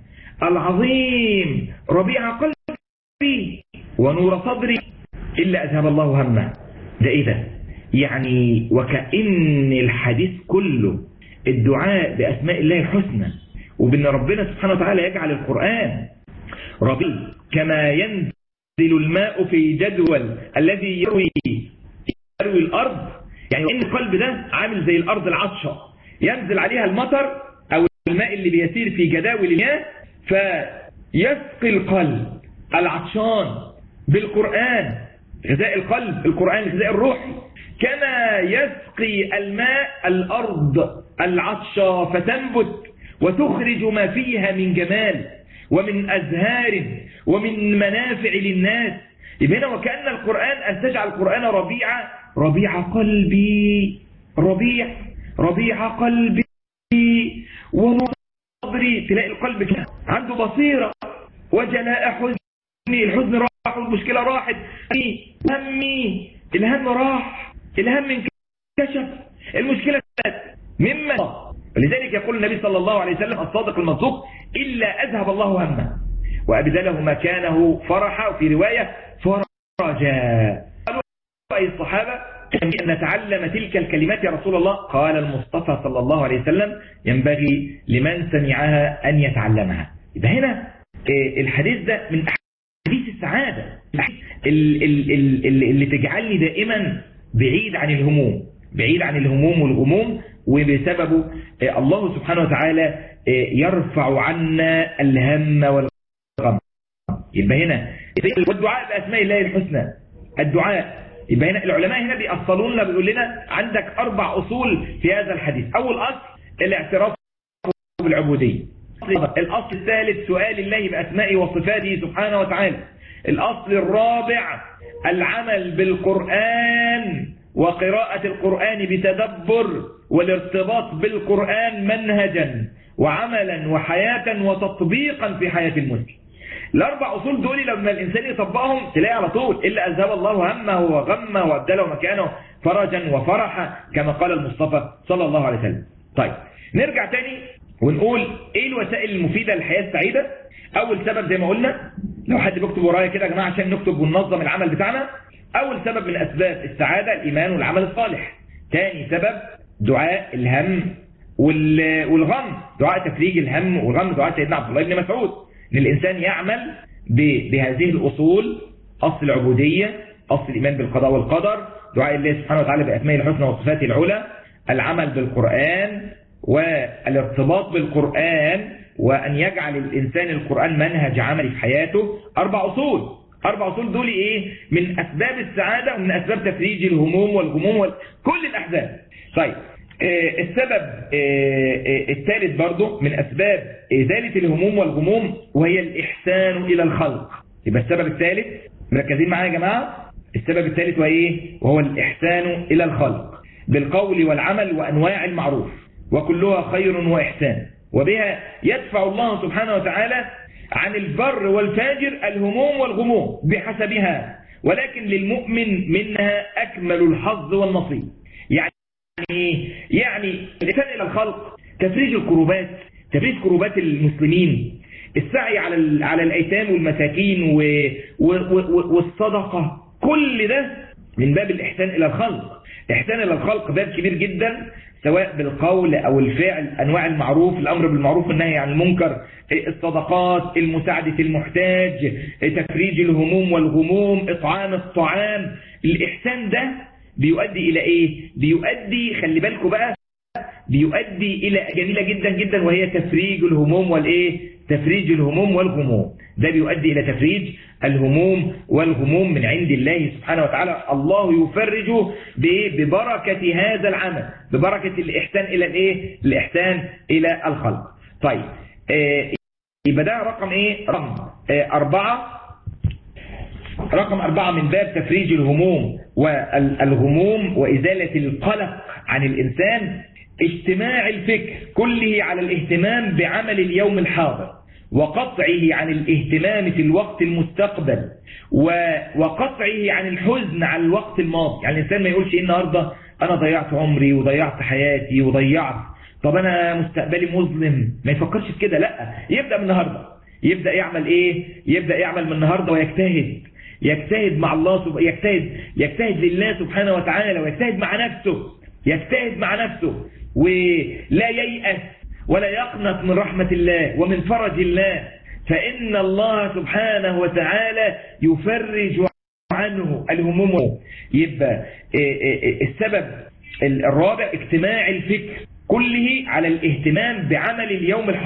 العظيم ربيع قلبي ونور صدري إلا أذهب الله همه. ده إيه ده؟ يعني وكأن الحديث كله الدعاء بأسماء الله الحسنى، وبأن ربنا سبحانه وتعالى يجعل القرآن ربيع كما ينزل الماء في جدول الذي يروي يروي الأرض. يعني إن القلب ده عامل زي الأرض العطشة، ينزل عليها المطر أو الماء اللي بيسير في جداول المياه، فيسقي القلب العطشان بالقرآن، غذاء القلب القرآن، غذاء الروح. كما يسقي الماء الأرض العطشة فتنبت وتخرج ما فيها من جمال ومن أزهار ومن منافع للناس. هنا وكأن القرآن أن تجعل القرآن ربيع ربيع قلبي ربيع ربيع قلبي ونصدري، تلاقي القلب كده عنده بصيرة. وجلاء حزني، الحزن راح والمشكلة راحت، همي الهم راح، الهم انكشف، المشكلة مما. ولذلك يقول النبي صلى الله عليه وسلم الصادق المصدوق إلا أذهب الله همه وأبدله مكانه فرحا، وفي رواية فرجا. قالوا أي الصحابة أن نتعلم تلك الكلمات يا رسول الله؟ قال المصطفى صلى الله عليه وسلم ينبغي لمن سمعها أن يتعلمها. يبقى هنا الحديث ده من أحاديث السعادة اللي تجعلني دائما بعيد عن الهموم، بعيد عن الهموم والغموم، وبسببه الله سبحانه وتعالى يرفع عنا الهم والغم. يبقى هنا والدعاء بأسماء الله الحسنى، الدعاء. يبقى هنا العلماء هنا بيأصلون لنا، بيقول لنا عندك أربع أصول في هذا الحديث. أول أصل الاعتراف بالعبودية. الأصل الثالث سؤال الله بأسمائه وصفاته سبحانه وتعالى. الأصل الرابع العمل بالقرآن وقراءة القرآن بتدبر والارتباط بالقرآن منهجا وعملا وحياة وتطبيقا في حياة المسلم. الأربع أصول دول لما الإنسان يطبقهم تلاقي على طول إلا أذهب الله همه وغمه وأبدله مكانه فرجا وفرحا كما قال المصطفى صلى الله عليه وسلم. طيب نرجع تاني ونقول إيه الوسائل المفيدة للحياة السعيدة. أول سبب زي ما قلنا، لو حد بيكتب ورايا كده يا جماعة عشان نكتب وننظم العمل بتاعنا. أول سبب من أسباب السعادة الإيمان والعمل الصالح. تاني سبب دعاء الهم والغم، دعاء تفريج الهم والغم، دعاء سيدنا عبد الله بن مسعود ان الانسان يعمل بهذه الاصول: اصل العبوديه، اصل الايمان بالقضاء والقدر، دعاء الله سبحانه وتعالى باسمائه الحسنى وصفاته العلى، العمل بالقران والارتباط بالقران، وان يجعل الانسان القران منهج عملي في حياته. اربع اصول، اربع اصول دول ايه؟ من اسباب السعاده ومن اسباب تفريج الهموم والغموم وكل الاحزان. طيب السبب الثالث برضو من أسباب إزالة الهموم والغموم وهي الإحسان إلى الخلق. يبقى السبب الثالث، مركزين معايا يا جماعة؟ السبب الثالث هو إيه؟ وهو الإحسان إلى الخلق بالقول والعمل وأنواع المعروف، وكلها خير وإحسان، وبها يدفع الله سبحانه وتعالى عن البر والفاجر الهموم والغموم بحسبها، ولكن للمؤمن منها أكمل الحظ والنصيب. يعني يعني الإحسان إلى الخلق تفريج الكروبات، تفريج كروبات المسلمين، السعي على على الأيتام والمساكين والصدقة، كل ده من باب الإحسان إلى الخلق. الإحسان إلى الخلق باب كبير جدا، سواء بالقول أو الفعل، أنواع المعروف، الأمر بالمعروف والنهي عن المنكر، الصدقات، المساعدة المحتاج، تفريج الهموم والغموم، إطعام الطعام. الإحسان ده بيؤدي إلى إيه؟ بيؤدي، خلي بالكم بقى، بيؤدي إلى جميلة جدا جدا وهي تفريج الهموم والإيه؟ تفريج الهموم والغموم. ده بيؤدي إلى تفريج الهموم والغموم من عند الله سبحانه وتعالى. الله يفرج ببركة هذا العمل، ببركة الإحسان إلى الإيه؟ الإحسان إلى الخلق. طيب آه يبقى ده رقم إيه؟ رقم آه أربعة. رقم أربعة من باب تفريج الهموم والغموم وإزالة القلق عن الإنسان: اجتماع الفكر كله على الاهتمام بعمل اليوم الحاضر، وقطعه عن الاهتمام في الوقت المستقبل، وقطعه عن الحزن على الوقت الماضي. يعني الإنسان ما يقولش إيه النهاردة أنا ضيعت عمري وضيعت حياتي وضيعت، طب أنا مستقبلي مظلم، ما يفكرش في كده. لا، يبدأ من النهاردة، يبدأ يعمل إيه؟ يبدأ يعمل من النهاردة ويجتهد، يجتهد مع الله، يجتهد يجتهد لله سبحانه وتعالى، ويجتهد مع نفسه، يجتهد مع نفسه ولا ييأس ولا يقنط من رحمة الله ومن فرج الله، فإن الله سبحانه وتعالى يفرج عنه الهموم. يبقى السبب الرابع اجتماع الفكر كله على الاهتمام بعمل اليوم الحاضر.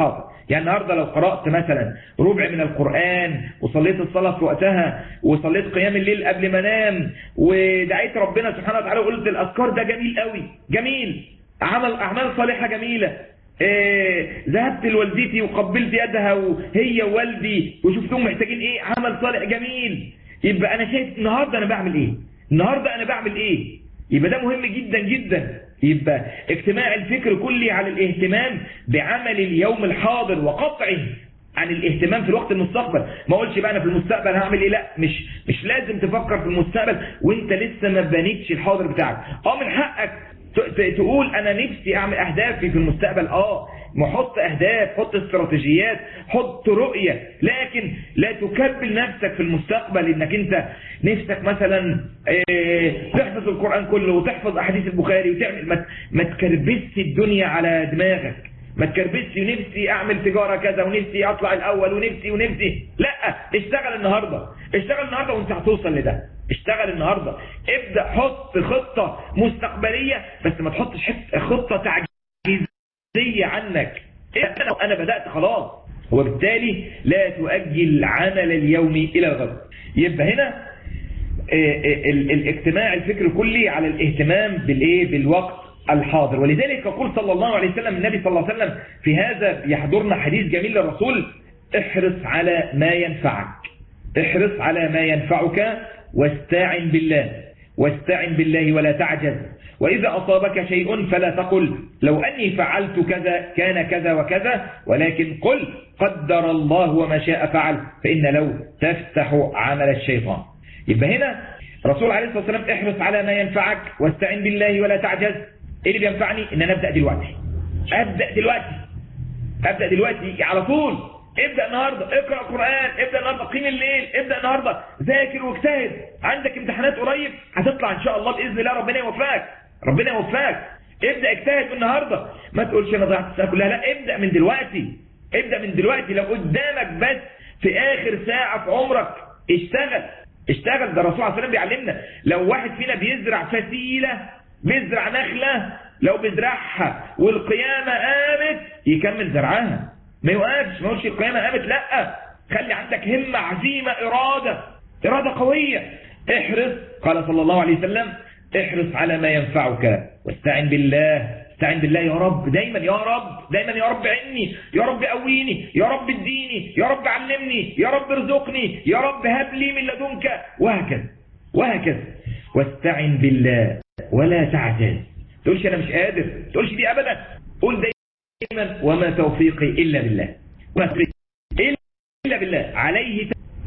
يعني النهاردة لو قرأت مثلا ربع من القرآن وصليت الصلاة في وقتها وصليت قيام الليل قبل ما انام ودعيت ربنا سبحانه وتعالى وقلت الأذكار، ده جميل قوي، جميل، عمل أعمال صالحة جميلة. إيه ذهبت لوالدتي وقبلت يدها وهي ووالدي وشفتهم محتاجين ايه، عمل صالح جميل. يبقى انا شايف النهارده انا بعمل ايه، النهارده انا بعمل ايه. يبقى ده مهم جدا جدا. يبقى اجتماع الفكر كلي على الاهتمام بعمل اليوم الحاضر وقطعه عن الاهتمام في الوقت المستقبل. ما اقولش بقى انا في المستقبل هعمل ايه، لا، مش مش لازم تفكر في المستقبل وانت لسه ما بنيتش الحاضر بتاعك. اه من حقك تقول انا نفسي اعمل اهدافي في المستقبل، اه محط اهداف، حط استراتيجيات، حط رؤية، لكن لا تكبل نفسك في المستقبل انك انت نفسك مثلا اه تحفظ القرآن كله وتحفظ احاديث البخاري وتعمل، ما, ما تكربسش الدنيا على دماغك، ما تكربسش ونفسي اعمل تجارة كذا ونفسي اطلع الاول ونفسي ونفسي لا، اشتغل النهاردة، اشتغل النهاردة وانت هتوصل لده. اشتغل النهاردة، ابدأ حط خطة مستقبلية، بس ما تحطش خطة تعجيزية عنك. انا بدأت خلاص، وبالتالي لا تؤجل عمل اليوم الى الغد. يبقى هنا الاجتماع الفكر كلي على الاهتمام بالايه، بالوقت الحاضر. ولذلك يقول صلى الله عليه وسلم النبي صلى الله عليه وسلم في هذا، يحضرنا حديث جميل للرسول: احرص على ما ينفعك، احرص على ما ينفعك واستعن بالله، واستعن بالله ولا تعجز، وإذا أصابك شيء فلا تقل لو أني فعلت كذا كان كذا وكذا، ولكن قل قدر الله وما شاء فعل، فإن لو تفتح عمل الشيطان. يبقى هنا الرسول عليه الصلاة والسلام احرص على ما ينفعك واستعن بالله ولا تعجز. ايه اللي بينفعني؟ ان انا ابدأ دلوقتي، ابدأ دلوقتي، ابدأ دلوقتي على طول. ابدأ النهاردة اقرأ قرآن، ابدأ النهاردة قيم الليل، ابدأ النهاردة ذاكر واجتهد. عندك امتحانات قريب هتطلع ان شاء الله بإذن الله، ربنا يوفقك، ربنا يوفقك. ابدأ اجتهد من النهاردة، ما تقولش انا ضيعت السنة كلها، لا، ابدأ من دلوقتي، ابدأ من دلوقتي. لو قدامك بس في آخر ساعة في عمرك اشتغل، اشتغل. ده الرسول عليه الصلاة والسلام بيعلمنا لو واحد فينا بيزرع فسيلة، بيزرع نخلة، لو بيزرعها والقيامة قامت يكمل زرعها، ما يوقفش، ما يقولش القيامة قامت، لا، خلي عندك همة، عزيمة، إرادة، إرادة قوية. احرص، قال صلى الله عليه وسلم احرص على ما ينفعك واستعن بالله، استعن بالله يا رب، دايما يا رب، دايما يا رب عني، يا رب قويني، يا رب اديني، يا رب علمني، يا رب ارزقني، يا رب هب لي من لدنك، وهكذا وهكذا. واستعن بالله ولا تعجز، تقولش انا مش قادر، تقولش دي ابدا، قول دايما وما توفيقي الا بالله، وما توفيقي الا بالله، عليه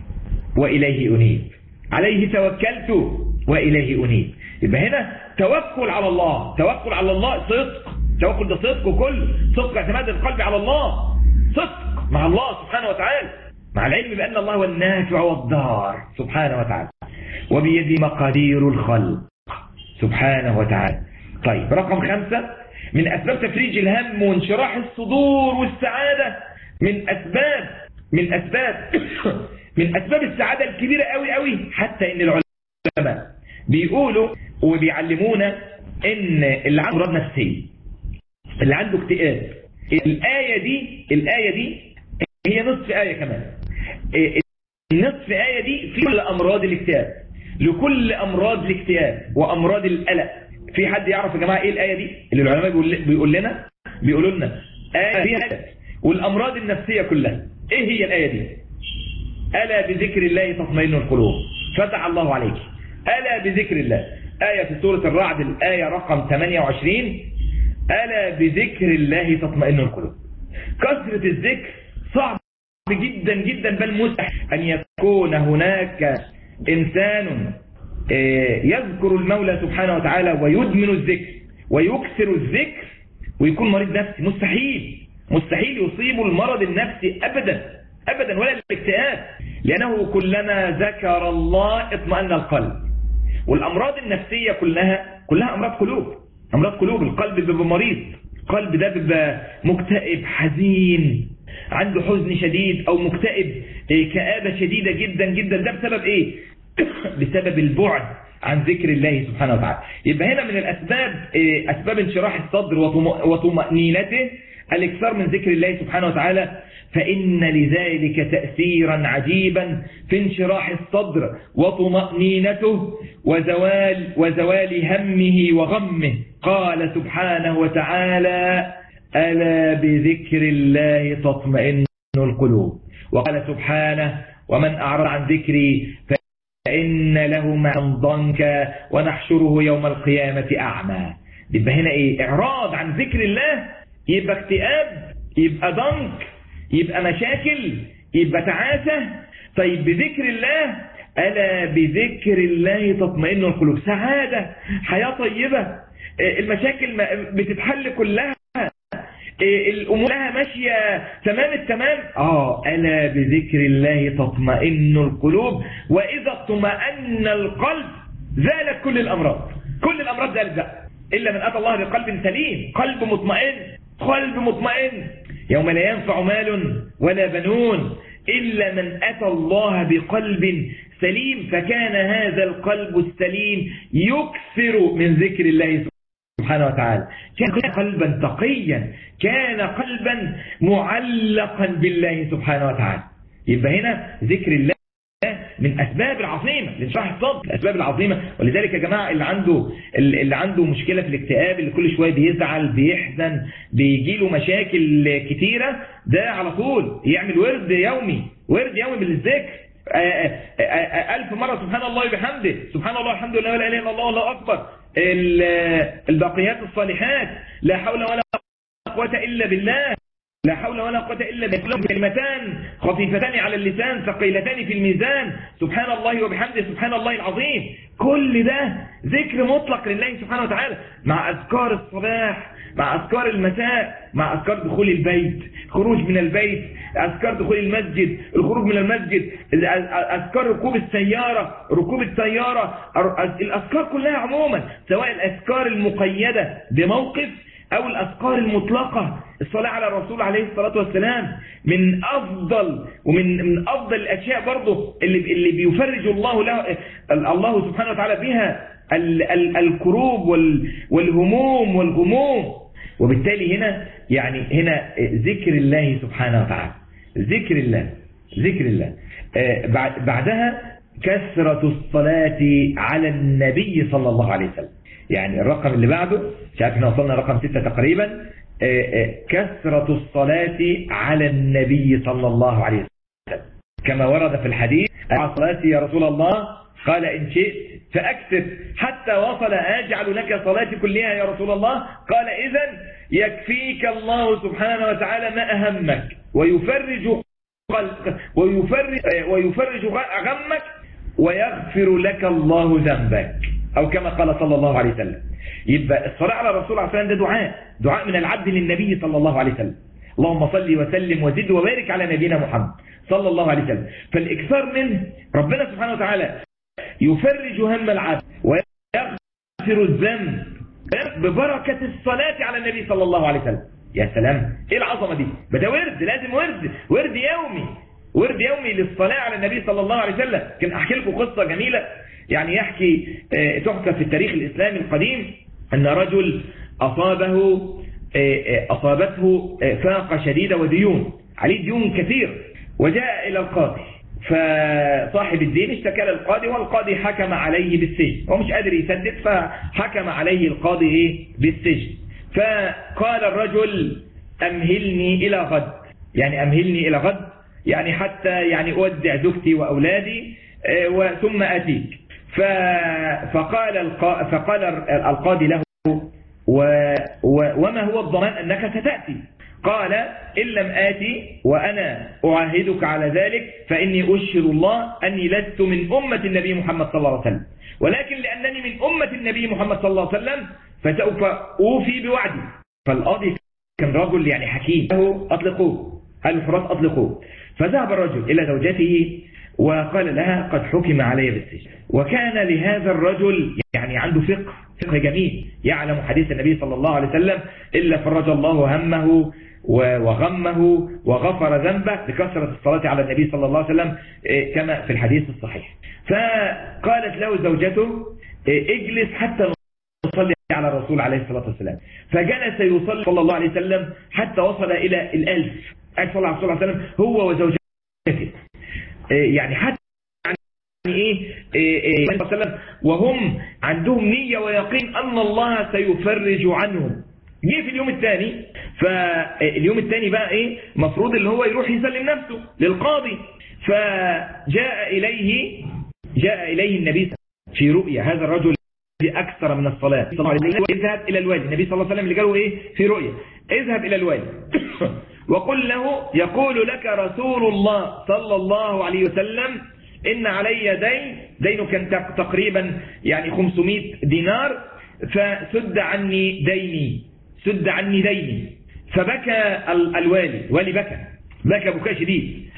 واليه انيب، عليه توكلت واليه انيب. يبقى هنا توكل على الله، توكل على الله صدق، توكل ده صدق، وكل صدق اعتماد القلب على الله، صدق مع الله سبحانه وتعالى، مع العلم بأن الله هو النافع والضار سبحانه وتعالى، وبيده مقادير الخلق سبحانه وتعالى. طيب رقم خمسة، من أسباب تفريج الهم وانشراح الصدور والسعادة، من أسباب من أسباب من أسباب السعادة الكبيرة قوي قوي، حتى إن العلماء بيقولوا وبيعلمونا إن اللي عنده أمراض نفسية، اللي عنده اكتئاب، الآية دي الآية دي هي نصف آية كمان، النصف آية دي في كل أمراض الاكتئاب، لكل أمراض الاكتئاب وأمراض القلق. في حد يعرف يا جماعة إيه الآية دي اللي العلماء بيقول لنا بيقولوا لنا آية فيها والأمراض النفسية كلها؟ إيه هي الآية دي؟ ألا بذكر الله تطمئن القلوب، فتح الله عليك، ألا بذكر الله. آية في سورة الرعد الآية رقم ثمانية وعشرين، ألا بذكر الله تطمئن القلوب. كثرة الذكر صعب جدا جدا، بل مستحيل أن يكون هناك إنسان يذكر المولى سبحانه وتعالى ويدمن الذكر ويكثر الذكر ويكون مريض نفسي. مستحيل، مستحيل يصيب المرض النفسي أبدا أبدا، ولا الاكتئاب، لأنه كلما ذكر الله اطمأن القلب. والأمراض النفسية كلها كلها أمراض قلوب، أمراض قلوب. القلب بيبقى مريض، القلب ده بيبقى مكتئب، حزين، عنده حزن شديد أو مكتئب، كآبة شديدة جدا جدا. ده بسبب إيه؟ بسبب البعد عن ذكر الله سبحانه وتعالى. يبقى هنا من الأسباب أسباب انشراح الصدر وطمأنينته الاكثار من ذكر الله سبحانه وتعالى فإن لذلك تأثيرا عجيبا في انشراح الصدر وطمأنينته وزوال, وزوال همه وغمه. قال سبحانه وتعالى: ألا بذكر الله تطمئن القلوب. وقال سبحانه: ومن أعرض عن ذكري فإن له معا ضنكا ونحشره يوم القيامة أعمى. يبقى هنا إيه؟ إعراض عن ذكر الله يبقى اكتئاب، يبقى ضنك، يبقى مشاكل، يبقى تعاسة. طيب بذكر الله، ألا بذكر الله تطمئن القلوب، سعادة، حياة طيبة، المشاكل بتتحل كلها، الأمور لها ماشية تمام التمام. آه ألا بذكر الله تطمئن القلوب، وإذا اطمأن القلب زالت كل الأمراض. كل الأمراض زالت بقى، إلا من أتى الله بقلب سليم، قلب مطمئن، قلب مطمئن. يوم لا ينفع مال ولا بنون إلا من أتى الله بقلب سليم، فكان هذا القلب السليم يكثر من ذكر الله سبحانه وتعالى. كان قلبا تقيا، كان قلبا معلقا بالله سبحانه وتعالى. يبقى هنا ذكر الله من أسباب العظيمة لانشراح الصدر، الأسباب العظيمة. ولذلك يا جماعة اللي عنده اللي عنده مشكلة في الاكتئاب، اللي كل شوية بيزعل، بيحزن، بيجيله مشاكل كتيرة، ده على طول يعمل ورد يومي، ورد يومي بالذكر ألف مرة سبحان الله وبحمده، سبحان الله الحمد لله ولا إله إلا الله والله أكبر. الباقيات الصالحات، لا حول ولا قوة إلا بالله، لا حول ولا قوة إلا بالله، كلمتان خفيفتان على اللسان ثقيلتان في الميزان، سبحان الله وبحمده سبحان الله العظيم. كل ده ذكر مطلق لله سبحانه وتعالى، مع أذكار الصباح، مع أذكار المساء، مع أذكار دخول البيت، خروج من البيت، أذكار دخول المسجد، الخروج من المسجد، أذكار ركوب السيارة، ركوب السيارة، الأذكار كلها عموما، سواء الأذكار المقيدة بموقف أو الأذكار المطلقة. الصلاة على الرسول عليه الصلاة والسلام من أفضل ومن من أفضل الأشياء برضه اللي اللي بيفرج الله له الله سبحانه وتعالى بها ال ال الكروب والهموم والغموم. وبالتالي هنا يعني هنا ذكر الله سبحانه وتعالى، ذكر الله ذكر الله آه بعدها كثرة الصلاة على النبي صلى الله عليه وسلم. يعني الرقم اللي بعده، مش عارف احنا وصلنا رقم ستة تقريبا، كثرة الصلاة على النبي صلى الله عليه وسلم، كما ورد في الحديث: صلاتي يا رسول الله؟ قال إن شئت فأكثر، حتى وصل: أجعل لك صلاتي كلها يا رسول الله؟ قال إذن يكفيك الله سبحانه وتعالى ما أهمك، ويفرج قلبك، ويفرج, ويفرج غمك، ويغفر لك الله ذنبك، أو كما قال صلى الله عليه وسلم. يبقى الصلاة على الرسول عليه الصلاة والسلام ده دعاء، دعاء من العبد للنبي صلى الله عليه وسلم. اللهم صل وسلم وزد وبارك على نبينا محمد صلى الله عليه وسلم. فالإكثار منه، ربنا سبحانه وتعالى يفرج هم العبد ويغفر الذنب ببركة الصلاة على النبي صلى الله عليه وسلم. يا سلام، ايه العظمة دي؟ ده ورد، لازم ورد، ورد يومي، ورد يومي للصلاة على النبي صلى الله عليه وسلم. كان أحكي لكم قصة جميلة، يعني يحكي تحكى في التاريخ الإسلامي القديم أن رجل أصابه أصابته فاقة شديدة وديون، عليه ديون كثير، وجاء إلى القاضي، فصاحب الدين اشتكى للقاضي، والقاضي حكم عليه بالسجن، هو مش قادر يسدد، فحكم عليه القاضي إيه؟ بالسجن. فقال الرجل: أمهلني إلى غد، يعني أمهلني إلى غد يعني حتى يعني أودع زوجتي وأولادي ثم أتيك. فقال فقال القاضي له: وما هو الضمان أنك ستأتي؟ قال: إن لم آتي وأنا أعاهدك على ذلك فإني أشهد الله أني لست من أمة النبي محمد صلى الله عليه وسلم، ولكن لأنني من أمة النبي محمد صلى الله عليه وسلم فسوف أوفي بوعدي. فالقاضي كان رجل يعني حكيم، له أطلقوه، قال خلاص أطلقوه. فذهب الرجل إلى زوجته وقال لها: قد حكم علي بالسجن. وكان لهذا الرجل يعني عنده فقه فقه جميل، يعلم حديث النبي صلى الله عليه وسلم: إلا فرج الله همه وغمه وغفر ذنبه بكثرة الصلاة على النبي صلى الله عليه وسلم، كما في الحديث الصحيح. فقالت له زوجته: اجلس حتى نصلي على الرسول عليه الصلاة والسلام. فجلس يصلي صلى الله عليه وسلم حتى وصل إلى الألف قال صلى الله عليه وسلم هو وزوجته، يعني حتى يعني ايه صلى الله عليه وسلم وهم عندهم نية ويقين ان الله سيفرج عنهم. جه في اليوم الثاني، فاليوم الثاني بقى ايه مفروض اللي هو يروح يسلم نفسه للقاضي، فجاء اليه جاء اليه النبي في رؤيا هذا الرجل اكثر من الصلاة، اذهب الى الوالي. النبي صلى الله عليه وسلم اللي قاله ايه في رؤيا اذهب الى الوالي وقل له يقول لك رسول الله صلى الله عليه وسلم إن علي دين دينه كان تقريبا يعني خمسمائة دينار، فسد عني ديني سد عني ديني. فبكى الوالي والي بكى بكى بكاء شديد.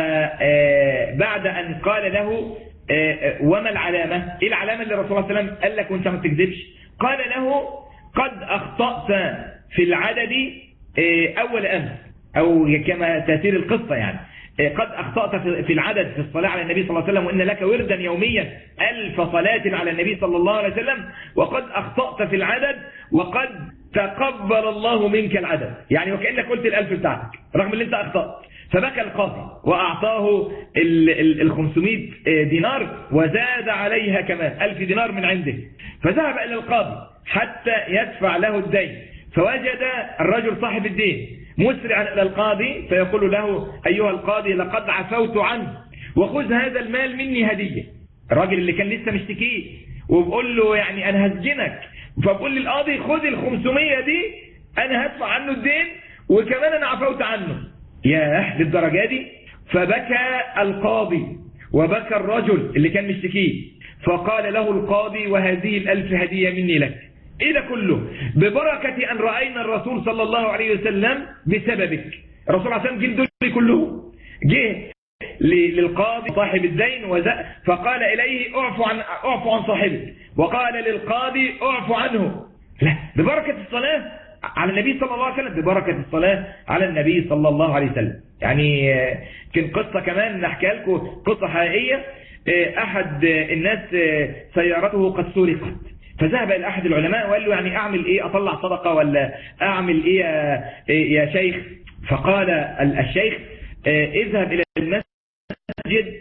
فبعد أن قال له وما العلامة، إيه العلامة اللي الرسول صلى الله عليه وسلم قال لك وانت ما تكذبش؟ قال له قد أخطأت في العدد أول أمس، أو كما تسير القصة يعني قد أخطأت في العدد في الصلاة على النبي صلى الله عليه وسلم، وإن لك وردا يوميا ألف صلاة على النبي صلى الله عليه وسلم، وقد أخطأت في العدد وقد تقبل الله منك العدد، يعني وكأنك قلت الألف بتاعتك رغم اللي انت أخطأت. فبكى القاضي وأعطاه ال خمسمائة دينار وزاد عليها كمان ألف دينار من عنده. فذهب إلى القاضي حتى يدفع له الدين، فوجد الرجل صاحب الدين مسرعا إلى القاضي فيقول له أيها القاضي لقد عفوت عنه وخذ هذا المال مني هدية. الراجل اللي كان لسه مشتكيه وبقول له يعني أنا هسجنك، فبقول لي القاضي خذ الخمسمية دي أنا هدفع عنه الدين وكمان أنا عفوت عنه. ياه للدرجة دي. فبكى القاضي وبكى الرجل اللي كان مشتكيه، فقال له القاضي وهذه الألف هدية مني لك. إيه ده كله؟ ببركة أن رأينا الرسول صلى الله عليه وسلم بسببك. الرسول عليه وسلم جه دول كله جه للقاضي صاحب الدين وزق فقال إليه اعفو عن اعفو عن صاحبك، وقال للقاضي اعفو عنه. لا ببركة الصلاة على النبي صلى الله عليه وسلم، ببركة الصلاة على النبي صلى الله عليه وسلم. يعني كان قصة كمان نحكي لكم قصة حقيقية. أحد الناس سيارته قد سرقت، فذهب إلى أحد العلماء وقال له يعني أعمل إيه، أطلع صدقة ولا أعمل إيه يا شيخ؟ فقال الشيخ اذهب إلى المسجد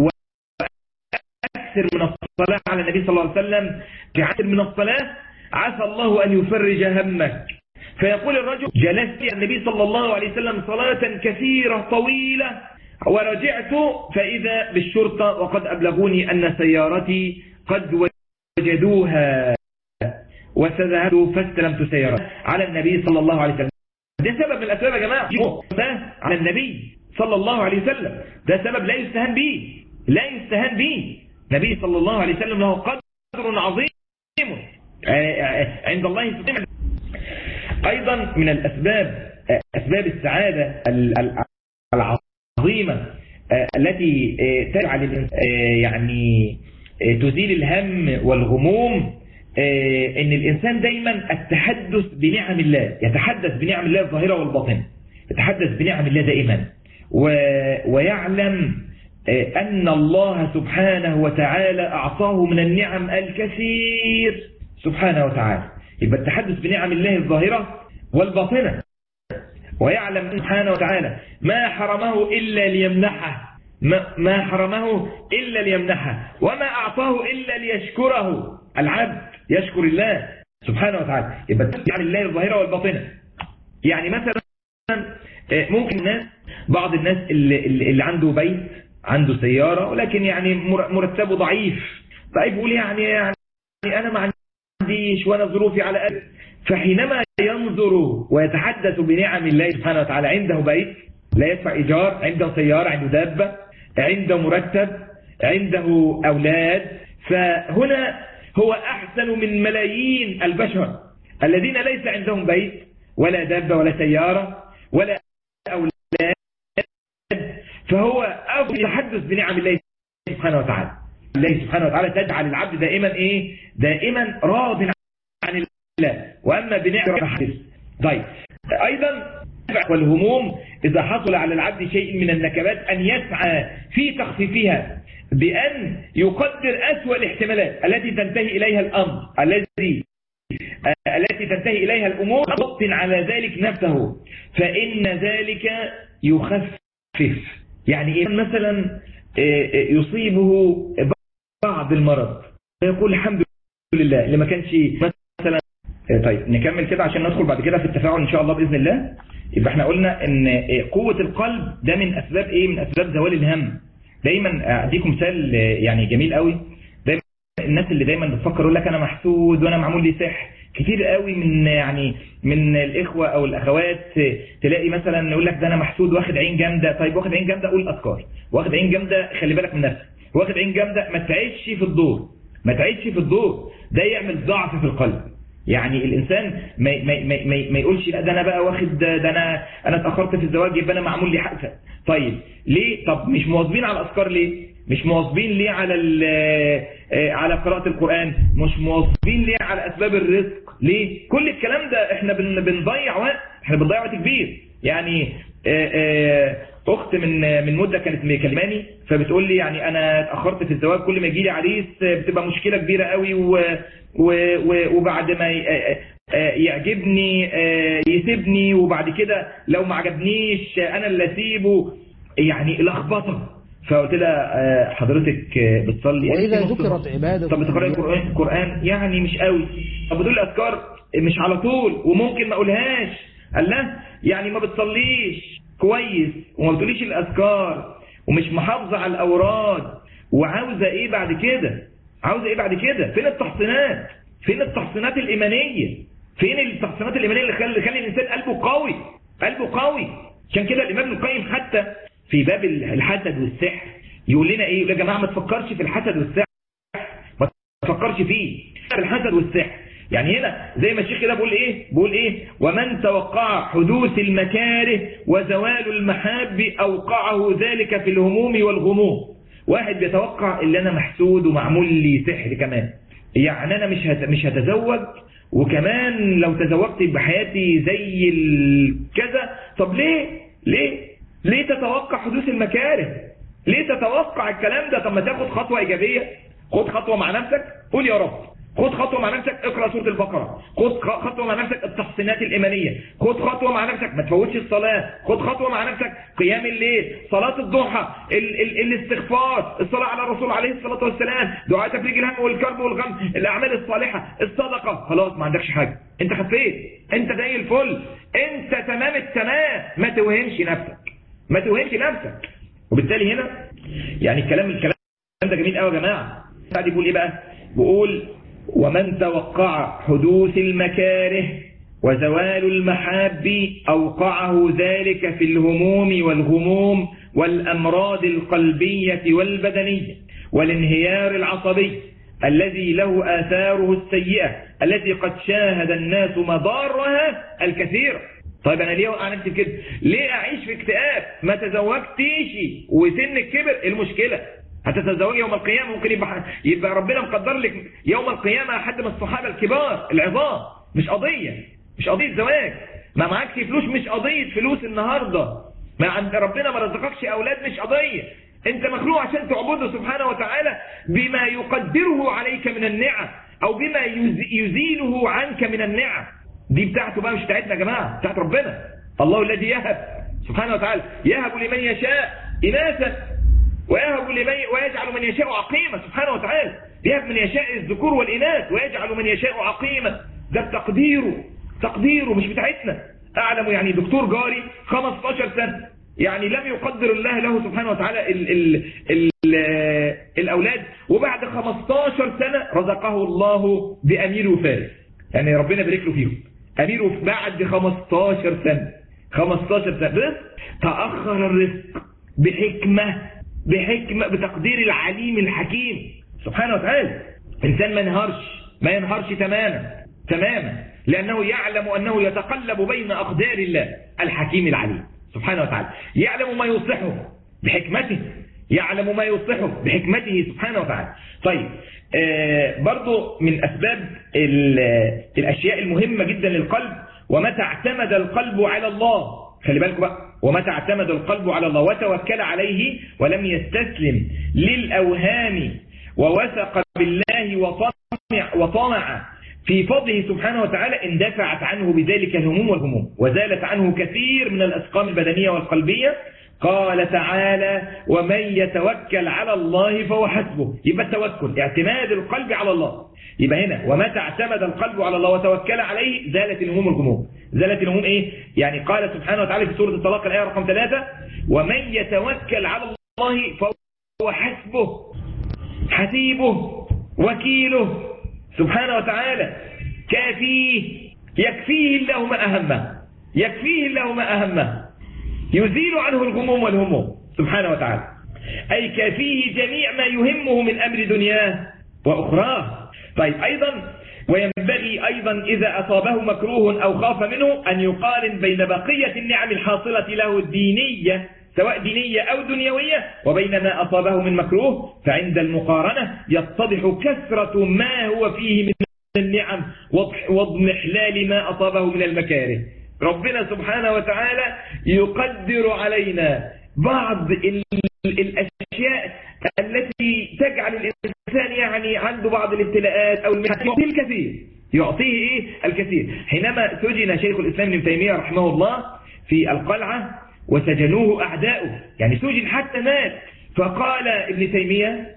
وأكثر من الصلاة على النبي صلى الله عليه وسلم، كعثر من الصلاة عسى الله أن يفرج همك. فيقول الرجل جلست النبي صلى الله عليه وسلم صلاة كثيرة طويلة ورجعت فإذا بالشرطة وقد أبلغوني أن سيارتي قد وجدوها وسذهبوا فاستلمت سيارتي على النبي صلى الله عليه وسلم. ده سبب من الأسباب يا جماعة على النبي صلى الله عليه وسلم، ده سبب لا يستهان به لا يستهان به. النبي صلى الله عليه وسلم له قدر عظيم عند الله سبحانه. أيضا من الأسباب أسباب السعادة العظيمة التي تجعل يعني تزيل الهم والغموم ان الانسان دايما التحدث بنعم الله، يتحدث بنعم الله الظاهرة والباطنة، يتحدث بنعم الله دائما ويعلم ان الله سبحانه وتعالى اعطاه من النعم الكثير سبحانه وتعالى. يبقى التحدث بنعم الله الظاهرة والباطنة، ويعلم سبحانه وتعالى ما حرمه إلا ليمنحه ما حرمه إلا ليمنحه وما أعطاه إلا ليشكره. العبد يشكر الله سبحانه وتعالى. يبقى نعم الله الظاهرة والباطنة. يعني مثلا ممكن الناس بعض الناس اللي, اللي عنده بيت عنده سيارة ولكن يعني مرتبه ضعيف ضعيف يقول يعني, يعني أنا ما عنديش وأنا ظروفي على قد. فحينما ينظر ويتحدث بنعم الله سبحانه وتعالى، عنده بيت لا يدفع إيجار، عنده سيارة، عنده دابة، عنده مرتب، عنده أولاد، فهنا هو أحسن من ملايين البشر الذين ليس عندهم بيت ولا دابة ولا سيارة ولا أولاد. فهو أفضل يتحدث بنعم الله سبحانه وتعالى. الله سبحانه وتعالى تجعل العبد دائما إيه؟ دائما راض عن الله، وأما بنعم الحديث. طيب أيضا والهموم إذا حصل على العبد شيء من النكبات أن يسعى في تخفيفها بأن يقدر أسوأ الاحتمالات التي تنتهي إليها الأمر الذي التي تنتهي إليها الأمور، يوطن على ذلك نفسه فإن ذلك يخفف. يعني إيه؟ مثلا يصيبه بعض المرض فيقول الحمد لله اللي ما كانش مثلا. طيب نكمل كده عشان ندخل بعد كده في التفاعل إن شاء الله بإذن الله. يبقى احنا قلنا ان قوة القلب ده من أسباب إيه؟ من أسباب زوال الهم. دايما أديكم مثال يعني جميل قوي. دايما الناس اللي دايما بتفكر يقول لك أنا محسود وأنا معمول لي سحر، كتير قوي من يعني من الإخوة أو الأخوات تلاقي مثلا يقول لك ده أنا محسود واخد عين جامدة. طيب واخد عين جامدة قول أذكار، واخد عين جامدة خلي بالك من نفسك، واخد عين جامدة ما تعيش في الدور، ما تعيش في الدور، ده يعمل ضعف في القلب. يعني الإنسان ما ما ما ما يقولش لا ده أنا بقى واخد ده أنا أنا اتأخرت في الزواج يبقى أنا معمول لي حقفة. طيب ليه؟ طب مش مواظبين على الأذكار ليه؟ مش مواظبين ليه على على قراءة القرآن؟ مش مواظبين ليه على أسباب الرزق؟ ليه؟ كل الكلام ده احنا بنضيع وقت، احنا بنضيع وقت كبير. يعني أخت من من مدة كانت مكلماني فبتقول لي يعني أنا اتأخرت في الزواج، كل ما يجي لي عريس بتبقى مشكلة كبيرة قوي، وبعد ما يعجبني يسيبني، وبعد كده لو ما عجبنيش أنا اللي أسيبه، يعني لخبطة. فقلت لها حضرتك بتصلي؟ وإذا ذكرت عبادة طب بتقرأي القرآن؟ القرآن يعني مش قوي. طب بتقول لي أذكار؟ مش على طول وممكن ما أقولهاش. قال لا يعني ما بتصليش كويس وما بتقوليش الأذكار ومش محافظة على الأوراد، وعاوزة إيه بعد كده؟ عاوزة إيه بعد كده؟ فين التحصينات؟ فين التحصينات الإيمانية؟ فين التحصينات الإيمانية اللي خلي خلي الإنسان قلبه قوي؟ قلبه قوي. عشان كده الإمام ابن القيم حتى في باب الحسد والسحر يقول لنا إيه؟ يا جماعة ما تفكرش في الحسد والسحر، ما تفكرش فيه في الحسد والسحر. يعني هنا زي ما الشيخ كده بيقول ايه؟ بيقول ايه؟ ومن توقع حدوث المكاره وزوال المحاب اوقعه ذلك في الهموم والغموم. واحد بيتوقع اللي انا محسود ومعمول لي سحر كمان، يعني انا مش مش هتزوج، وكمان لو تزوجت يبقى حياتي زي كذا. طب ليه؟ ليه؟ ليه تتوقع حدوث المكاره؟ ليه تتوقع الكلام ده؟ طب ما تاخد خطوة ايجابية، خد خطوة مع نفسك، قول يا رب. خد خطوة مع نفسك اقرأ سورة البقرة، خد خطوة مع نفسك التحصينات الإيمانية، خد خطوة مع نفسك ما تفوتش الصلاة، خد خطوة مع نفسك قيام الليل، صلاة الضحى، ال ال الاستغفار، الصلاة على الرسول عليه الصلاة والسلام، دعاء تفريج الهم والكرب والغم، الأعمال الصالحة، الصدقة. خلاص ما عندكش حاجة، انت خفيت، انت زي الفل، انت تمام التمام. ما توهمش نفسك، ما توهمش نفسك. وبالتالي هنا يعني الكلام الكلام ده جميل قوي يا جماعة. بعد يقول ايه بقى؟ بيقول ومن توقع حدوث المكاره وزوال المحاب أوقعه ذلك في الهموم والغموم والأمراض القلبية والبدنية والانهيار العصبي الذي له آثاره السيئة التي قد شاهد الناس مضارها الكثيرة. طيب أنا ليه وقع نفسي كده؟ ليه أعيش في اكتئاب؟ ما تزوجتيش وسن الكبر، المشكلة هتتزوج يوم القيامة، ممكن يبقى, يبقى ربنا مقدر لك يوم القيامة حد من الصحابة الكبار العظام. مش قضية، مش قضية زواج، ما معكش فلوس مش قضية فلوس النهاردة، ما عند ربنا ما رزقكش أولاد مش قضية. انت مخلوق عشان تعبده سبحانه وتعالى بما يقدره عليك من النعم أو بما يزيله عنك من النعم. دي بتاعته بقى، مش بتاعتنا يا جماعة، بتاعت ربنا. الله الذي يهب سبحانه وتعالى، يهب لمن يشاء إناثا ويهب لمن ويجعل من يشاء عقيما. سبحانه وتعالى يهب من يشاء الذكور والإناث ويجعل من يشاء عقيما. ده تقديره، تقديره مش بتاعتنا. أعلم يعني دكتور جاري خمستاشر سنة يعني لم يقدر الله له سبحانه وتعالى ال ال ال ال الأولاد، وبعد خمستاشر سنة رزقه الله بأمير وفارس. يعني ربنا يبارك له فيهم. أمير بعد خمستاشر سنة، خمستاشر سنة رزق، تأخر الرزق بحكمة، بحكمة بتقدير العليم الحكيم سبحانه وتعالى. إنسان ما ينهارش، ما ينهارش تماما تماما، لأنه يعلم أنه يتقلب بين أقدار الله الحكيم العليم سبحانه وتعالى. يعلم ما يصلحه بحكمته، يعلم ما يصلحه بحكمته سبحانه وتعالى. طيب آه برضو من أسباب الأشياء المهمة جدا للقلب، ومتى اعتمد القلب على الله، خلي بالكم بقى، ومتى اعتمد القلب على الله وتوكل عليه ولم يستسلم للأوهام ووثق بالله وطمع, وطمع في فضله سبحانه وتعالى اندفعت عنه بذلك الهموم والغموم وزالت عنه كثير من الأسقام البدنية والقلبية. قال تعالى ومن يتوكل على الله فهو حسبه. يبقى التوكل اعتماد القلب على الله. يبقى هنا ومتى اعتمد القلب على الله وتوكل عليه زالت الهموم والغموم. زالت الهموم ايه؟ يعني قال سبحانه وتعالى في سورة الطلاق الآية رقم ثلاثة ومن يتوكل على الله فهو حسبه حسيبه وكيله سبحانه وتعالى كافيه يكفيه الله ما أهمه يكفيه الله ما أهمه يزيل عنه الغموم والهموم سبحانه وتعالى أي كافيه جميع ما يهمه من أمر دنياه وأخراه. طيب أيضا وينبغي أيضا إذا أصابه مكروه أو خاف منه أن يقارن بين بقية النعم الحاصلة له الدينية سواء دينية أو دنيوية وبين ما أصابه من مكروه. فعند المقارنة يتضح كثرة ما هو فيه من النعم واضمحلال ما أصابه من المكاره. ربنا سبحانه وتعالى يقدر علينا بعض الأشياء التي تجعل الإنسان يعني عنده بعض الابتلاءات أو المحن يعطيه الكثير يعطيه إيه الكثير. حينما سجن شيخ الإسلام ابن تيمية رحمه الله في القلعة وسجنوه أعداؤه يعني سجن حتى مات. فقال ابن تيمية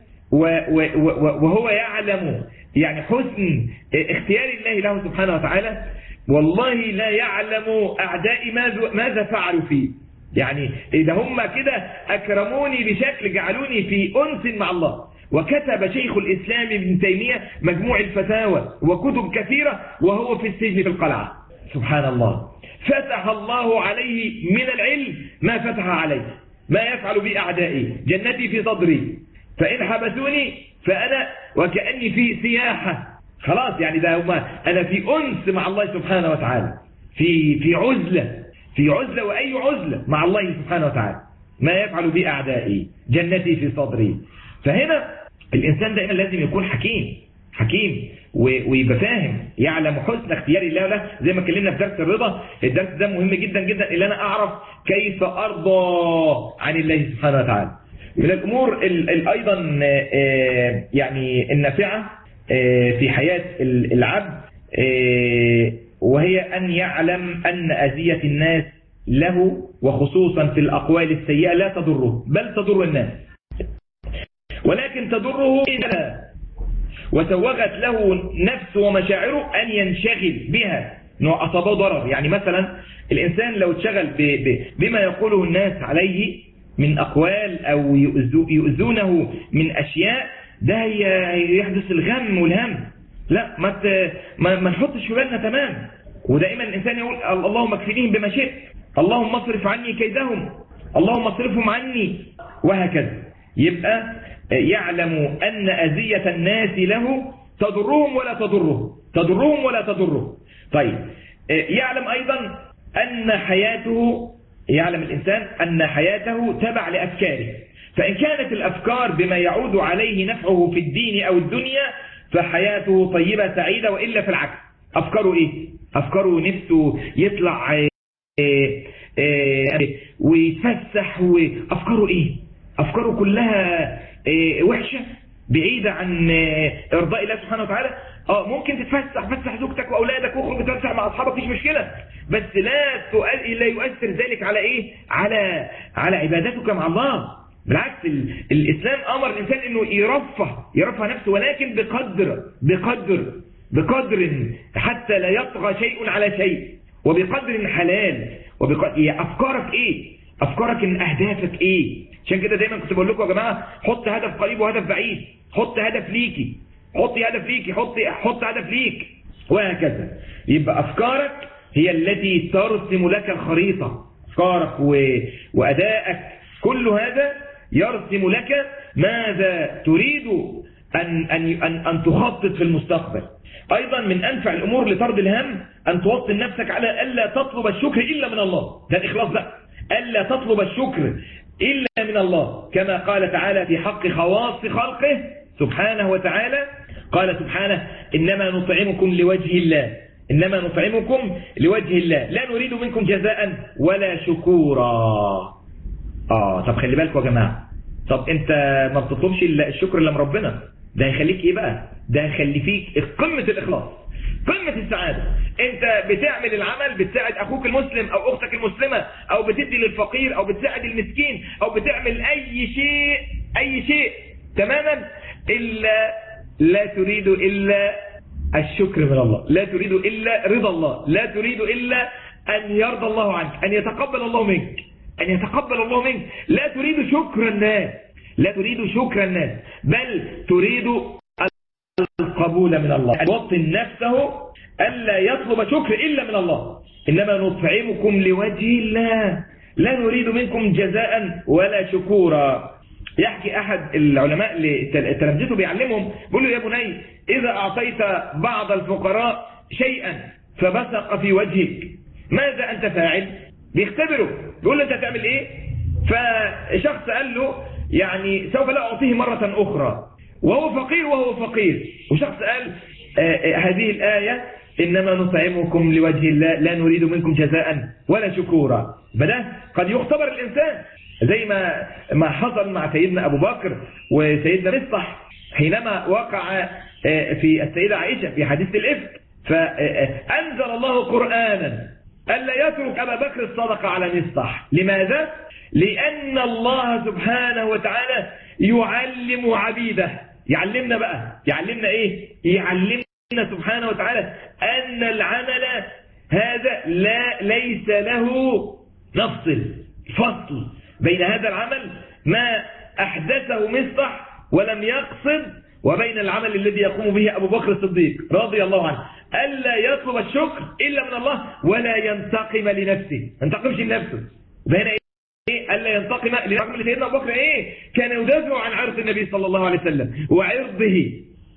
وهو يعلم يعني حسن اختيار الله له سبحانه وتعالى والله لا يعلم أعدائي ماذا فعلوا فيه. يعني إذا هم كده أكرموني بشكل جعلوني في أنس مع الله. وكتب شيخ الإسلام ابن تيمية مجموع الفتاوى وكتب كثيرة وهو في السجن في القلعة. سبحان الله فتح الله عليه من العلم ما فتح عليه ما يفعل بي أعدائي جنتي في صدري فإن حبسوني فأنا وكأني في سياحة خلاص يعني ده هما أنا في أنس مع الله سبحانه وتعالى في في عزلة في عزلة وأي عزلة مع الله سبحانه وتعالى ما يفعل بي أعدائي جنتي في صدري. فهنا الإنسان دائما لازم يكون حكيم حكيم ويبقى فاهم يعلم حسن اختيار الله له زي ما اتكلمنا في درس الرضا. الدرس ده مهم جدا جدا اللي أنا أعرف كيف أرضى عن الله سبحانه وتعالى. من الأمور أيضا يعني النافعة في حياة العبد وهي أن يعلم أن أذية الناس له وخصوصا في الأقوال السيئة لا تضره بل تضر الناس ولكن تضره إذا وسوغت له نفس ومشاعره أن ينشغل بها نوع أصابه ضرر. يعني مثلا الإنسان لو اتشغل بما يقوله الناس عليه من أقوال أو يؤذونه من أشياء ده يحدث الغم والهم. لا ما ما نحطش في بالنا تمام. ودائما الإنسان يقول اللهم اكفنيهم بما شئت اللهم اصرف عني كيدهم اللهم اصرفهم عني وهكذا. يبقى يعلم أن أذية الناس له تضرهم ولا تضره تضرهم ولا تضره. طيب يعلم أيضا أن حياته يعلم الإنسان أن حياته تبع لأفكاره. فإن كانت الأفكار بما يعود عليه نفعه في الدين أو الدنيا فحياته طيبة سعيدة. وإلا في العكس أفكاره إيه؟ أفكاره نفسه يطلع ويتفسح وأفكاره إيه؟ أفكاره كلها وحشة بعيدة عن إرضاء الله سبحانه وتعالى. اه ممكن تتفسح فسح زوجتك وأولادك واخرج تتفسح مع أصحابك مفيش مشكلة بس لا لا يؤثر ذلك على إيه؟ على على عبادتك مع الله. بالعكس الإسلام أمر الإنسان إنه يرفه يرفه نفسه ولكن بقدر بقدر بقدر حتى لا يطغى شيء على شيء وبقدر حلال. وبقدر أفكارك إيه؟ أفكارك إن أهدافك إيه؟ عشان كده دايما كنت بقول لكم يا جماعة حط هدف قريب وهدف بعيد. حط هدف ليكي حط هدف ليكي حط حط هدف ليك وهكذا. يبقى أفكارك هي التي ترسم لك الخريطة. أفكارك و... وأدائك كل هذا يرسم لك ماذا تريد أن, أن, أن, أن تخطط في المستقبل. أيضا من أنفع الأمور لطرد الهم أن توطن نفسك على ألا تطلب الشكر إلا من الله. ده الإخلاص بقى ألا تطلب الشكر إلا من الله كما قال تعالى في حق خواص خلقه سبحانه وتعالى. قال سبحانه إنما نطعمكم لوجه الله إنما نطعمكم لوجه الله لا نريد منكم جزاء ولا شكورا. آه طب خلي بالكم يا جماعة. طب أنت ما بتطلبش الشكر إلا من ربنا ده هيخليك إيه بقى؟ ده هيخلي فيك قمة الإخلاص قمة السعادة. انت بتعمل العمل، بتساعد اخوك المسلم او اختك المسلمة، او بتدي للفقير، او بتساعد المسكين، او بتعمل اي شيء اي شيء تماما، الا لا تريد الا الشكر من الله، لا تريد الا رضا الله، لا تريد الا ان يرضى الله عنك، ان يتقبل الله منك، ان يتقبل الله منك، لا تريد شكر الناس، لا تريد شكر الناس، بل تريد القبول من الله. يوطن نفسه ألا يطلب شكر إلا من الله. إنما نطعمكم لوجه الله لا نريد منكم جزاء ولا شكورا. يحكي أحد العلماء اللي تلامذته بيعلمهم، بيقول له يا بني إذا أعطيت بعض الفقراء شيئا فبصق في وجهك ماذا أنت فاعل؟ بيختبره، بيقول له أنت هتعمل إيه؟ فشخص قال له يعني سوف لا أعطيه مرة أخرى، وهو فقير وهو فقير. وشخص قال آه هذه الآية إنما نطعمكم لوجه الله لا نريد منكم جزاء ولا شكورا. فده قد يختبر الإنسان زي ما ما حصل مع سيدنا أبو بكر وسيدنا مصطح حينما وقع في السيدة عائشة في حديث الإفك، فأنزل الله قرآنا ألا يترك أبا بكر الصدقة على مصطح. لماذا؟ لأن الله سبحانه وتعالى يعلم عبيده. يعلمنا بقى، يعلمنا إيه؟ يعلمنا سبحانه وتعالى أن العمل هذا لا ليس له نفصل فصل بين هذا العمل ما أحدثه مصطح ولم يقصد وبين العمل الذي يقوم به أبو بكر الصديق رضي الله عنه. ألا يطلب الشكر إلا من الله ولا ينتقم لنفسه، ما ينتقمش لنفسه. وهنا إيه؟ ألا ينتقم لنفسه. سيدنا أبو بكر إيه؟ كان يدافع عن عرض النبي صلى الله عليه وسلم وعرضه،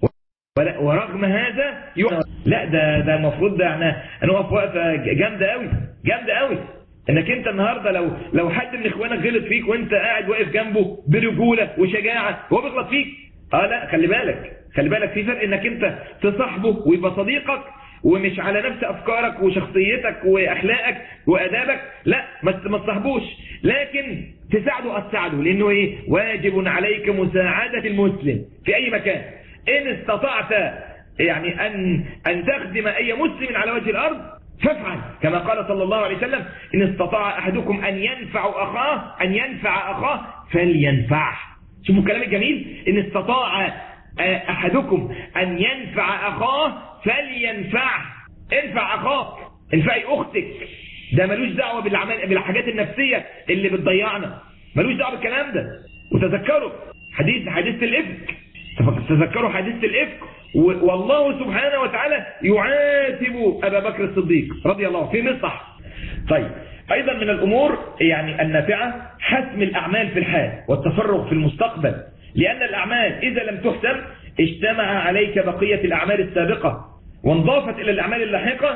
ورغم هذا يوم... لا ده ده المفروض ده احنا هنقف وقفه جامده قوي جامده قوي. انك انت النهارده لو لو حد من اخوانك غلط فيك وانت قاعد واقف جنبه برجوله وشجاعه وهو بيغلط فيك، اه لا خلي بالك خلي بالك في فرق انك انت تصاحبه ويبقى صديقك ومش على نفس افكارك وشخصيتك واخلاقك وادابك، لا ما تصاحبوش، لكن تساعده اساعده، لانه ايه؟ واجب عليك مساعده المسلم في اي مكان. إن استطعت يعني أن أن تخدم أي مسلم على وجه الأرض فافعل، كما قال صلى الله عليه وسلم إن استطاع أحدكم أن ينفع أخاه أن ينفع أخاه فلينفعه. شوفوا الكلام الجميل، إن استطاع أحدكم أن ينفع أخاه فلينفعه. انفع أخاك، انفعي أختك، ده ملوش دعوة بالحاجات النفسية اللي بتضيعنا، ملوش دعوة بالكلام ده. وتذكروا حديث حديث الإفك، تذكروا حديث الإفك، والله سبحانه وتعالى يعاتب أبا بكر الصديق رضي الله عنه في مصطح. طيب أيضا من الأمور يعني النافعة حسم الأعمال في الحال والتفرغ في المستقبل، لأن الأعمال إذا لم تحسم اجتمع عليك بقية الأعمال السابقة وانضافت إلى الأعمال اللاحقة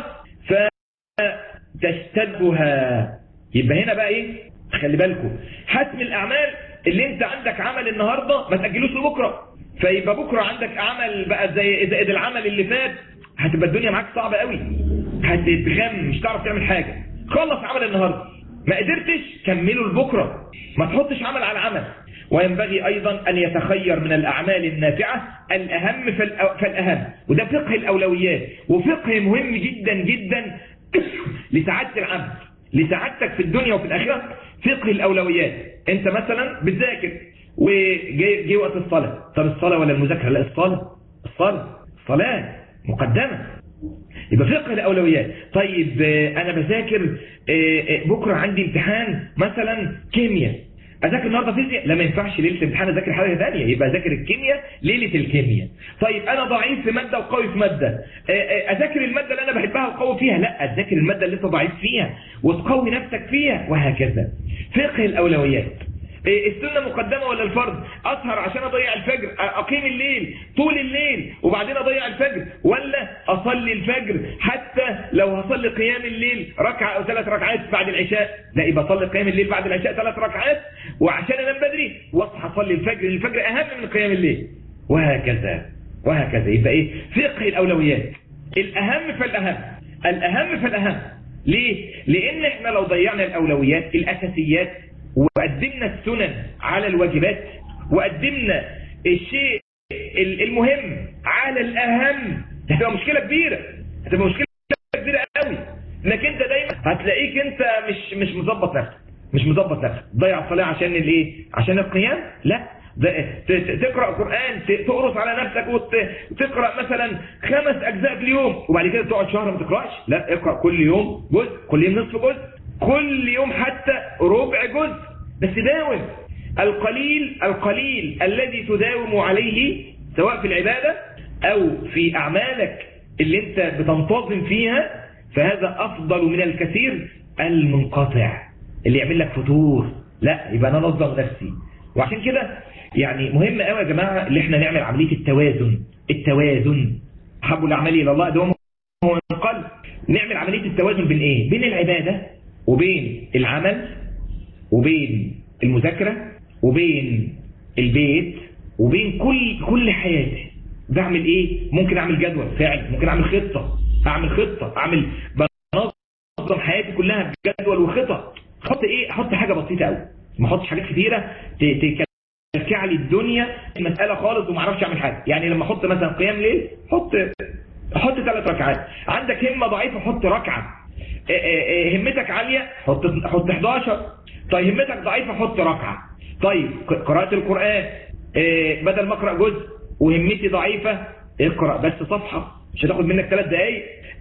فتشتدها. يبقى هنا بقى إيه؟ خلي بالكم، حسم الأعمال اللي انت عندك عمل النهاردة ما تأجلوش لبكرة، فيبقى بكرة عندك عمل بقى زي زائد العمل اللي فات، هتبقى الدنيا معاك صعبة قوي، هتتغم مش تعرف تعمل حاجة. خلص عمل النهاردة، ما قدرتش كمله لبكرة، ما تحطش عمل على عمل. وينبغي أيضا أن يتخير من الأعمال النافعة الأهم فالأهم، وده فقه الأولويات، وفقه مهم جدا جدا لسعادة العبد، لسعادتك في الدنيا وفي الآخرة. فقه الأولويات، أنت مثلا بتذاكر وجي وقت الصلاة، طب الصلاة ولا المذاكرة؟ لا الصلاة، الصلاة الصلاة مقدمة، يبقى فقه الأولويات. طيب أنا بذاكر بكرة عندي امتحان مثلا كيمياء، أذاكر النهاردة فيزياء؟ لا ما ينفعش ليلة الامتحان أذاكر حاجة ثانية، يبقى أذاكر الكيمياء ليلة الكيمياء. طيب أنا ضعيف في مادة وقوي في مادة، أذاكر المادة اللي أنا بحبها وقوي فيها؟ لا أذاكر المادة اللي أنت ضعيف فيها وتقوي نفسك فيها، وهكذا. فقه الأولويات، السنة مقدمة ولا الفرض؟ أسهر عشان أضيع الفجر، أقيم الليل طول الليل وبعدين أضيع الفجر، ولا أصلي الفجر حتى لو هصلي قيام الليل ركعة أو ثلاث ركعات بعد العشاء؟ لا يبقى أصلي قيام الليل بعد العشاء ثلاث ركعات وعشان أنام بدري وأصحى أصلي الفجر، الفجر أهم من قيام الليل، وهكذا وهكذا. يبقى إيه؟ فقه الأولويات، الأهم فالأهم، الأهم فالأهم. ليه؟ لأن إحنا لو ضيعنا الأولويات الأساسيات وقدمنا السنن على الواجبات وقدمنا الشيء المهم على الأهم، هتبقى مشكلة كبيرة، هتبقى مشكله كبيره قوي، انك انت دايما هتلاقيك انت مش مش مظبط نفسك، مش مظبط نفسك، ضيع الصلاه عشان الايه؟ عشان القيام؟ لا، تقرا قران، تقرص على نفسك وتقرا مثلا خمس اجزاء في اليوم وبعد كده تقعد شهر ما تقراش. لا، اقرا كل يوم جزء، كل يوم نصف جزء، كل يوم حتى ربع جزء، بس داوم. القليل القليل الذي تداوم عليه سواء في العباده او في اعمالك اللي انت بتنتظم فيها، فهذا افضل من الكثير المنقطع اللي يعمل لك فتور. لا، يبقى انا انظم نفسي. وعشان كده يعني مهم قوي يا جماعه اللي احنا نعمل عمليه التوازن. التوازن احب الاعمال الى الله ادومه وانقل. نعمل عمليه التوازن بين ايه؟ بين العباده وبين العمل وبين المذاكره وبين البيت وبين كل كل حياتي. بعمل ايه؟ ممكن اعمل جدول فعل، ممكن اعمل خطه، اعمل خطه، اعمل بنظم حياتي كلها بجدول وخطط. احط ايه؟ احط حاجه بسيطه قوي، ما احطش حاجات كتيره تكلكع لي الدنيا المساله خالص وما اعرفش اعمل حاجه. يعني لما احط مثلا قيام ليل، حط حط ثلاث ركعات. عندك همه ضعيفه، حط ركعه. همتك عاليه، حط حط احداشر. طيب همتك ضعيفه، حط ركعه. طيب قراءه القران، بدل ما اقرا جزء وهمتي ضعيفه، اقرا بس صفحه، مش هتاخد منك ثلاث دقائق.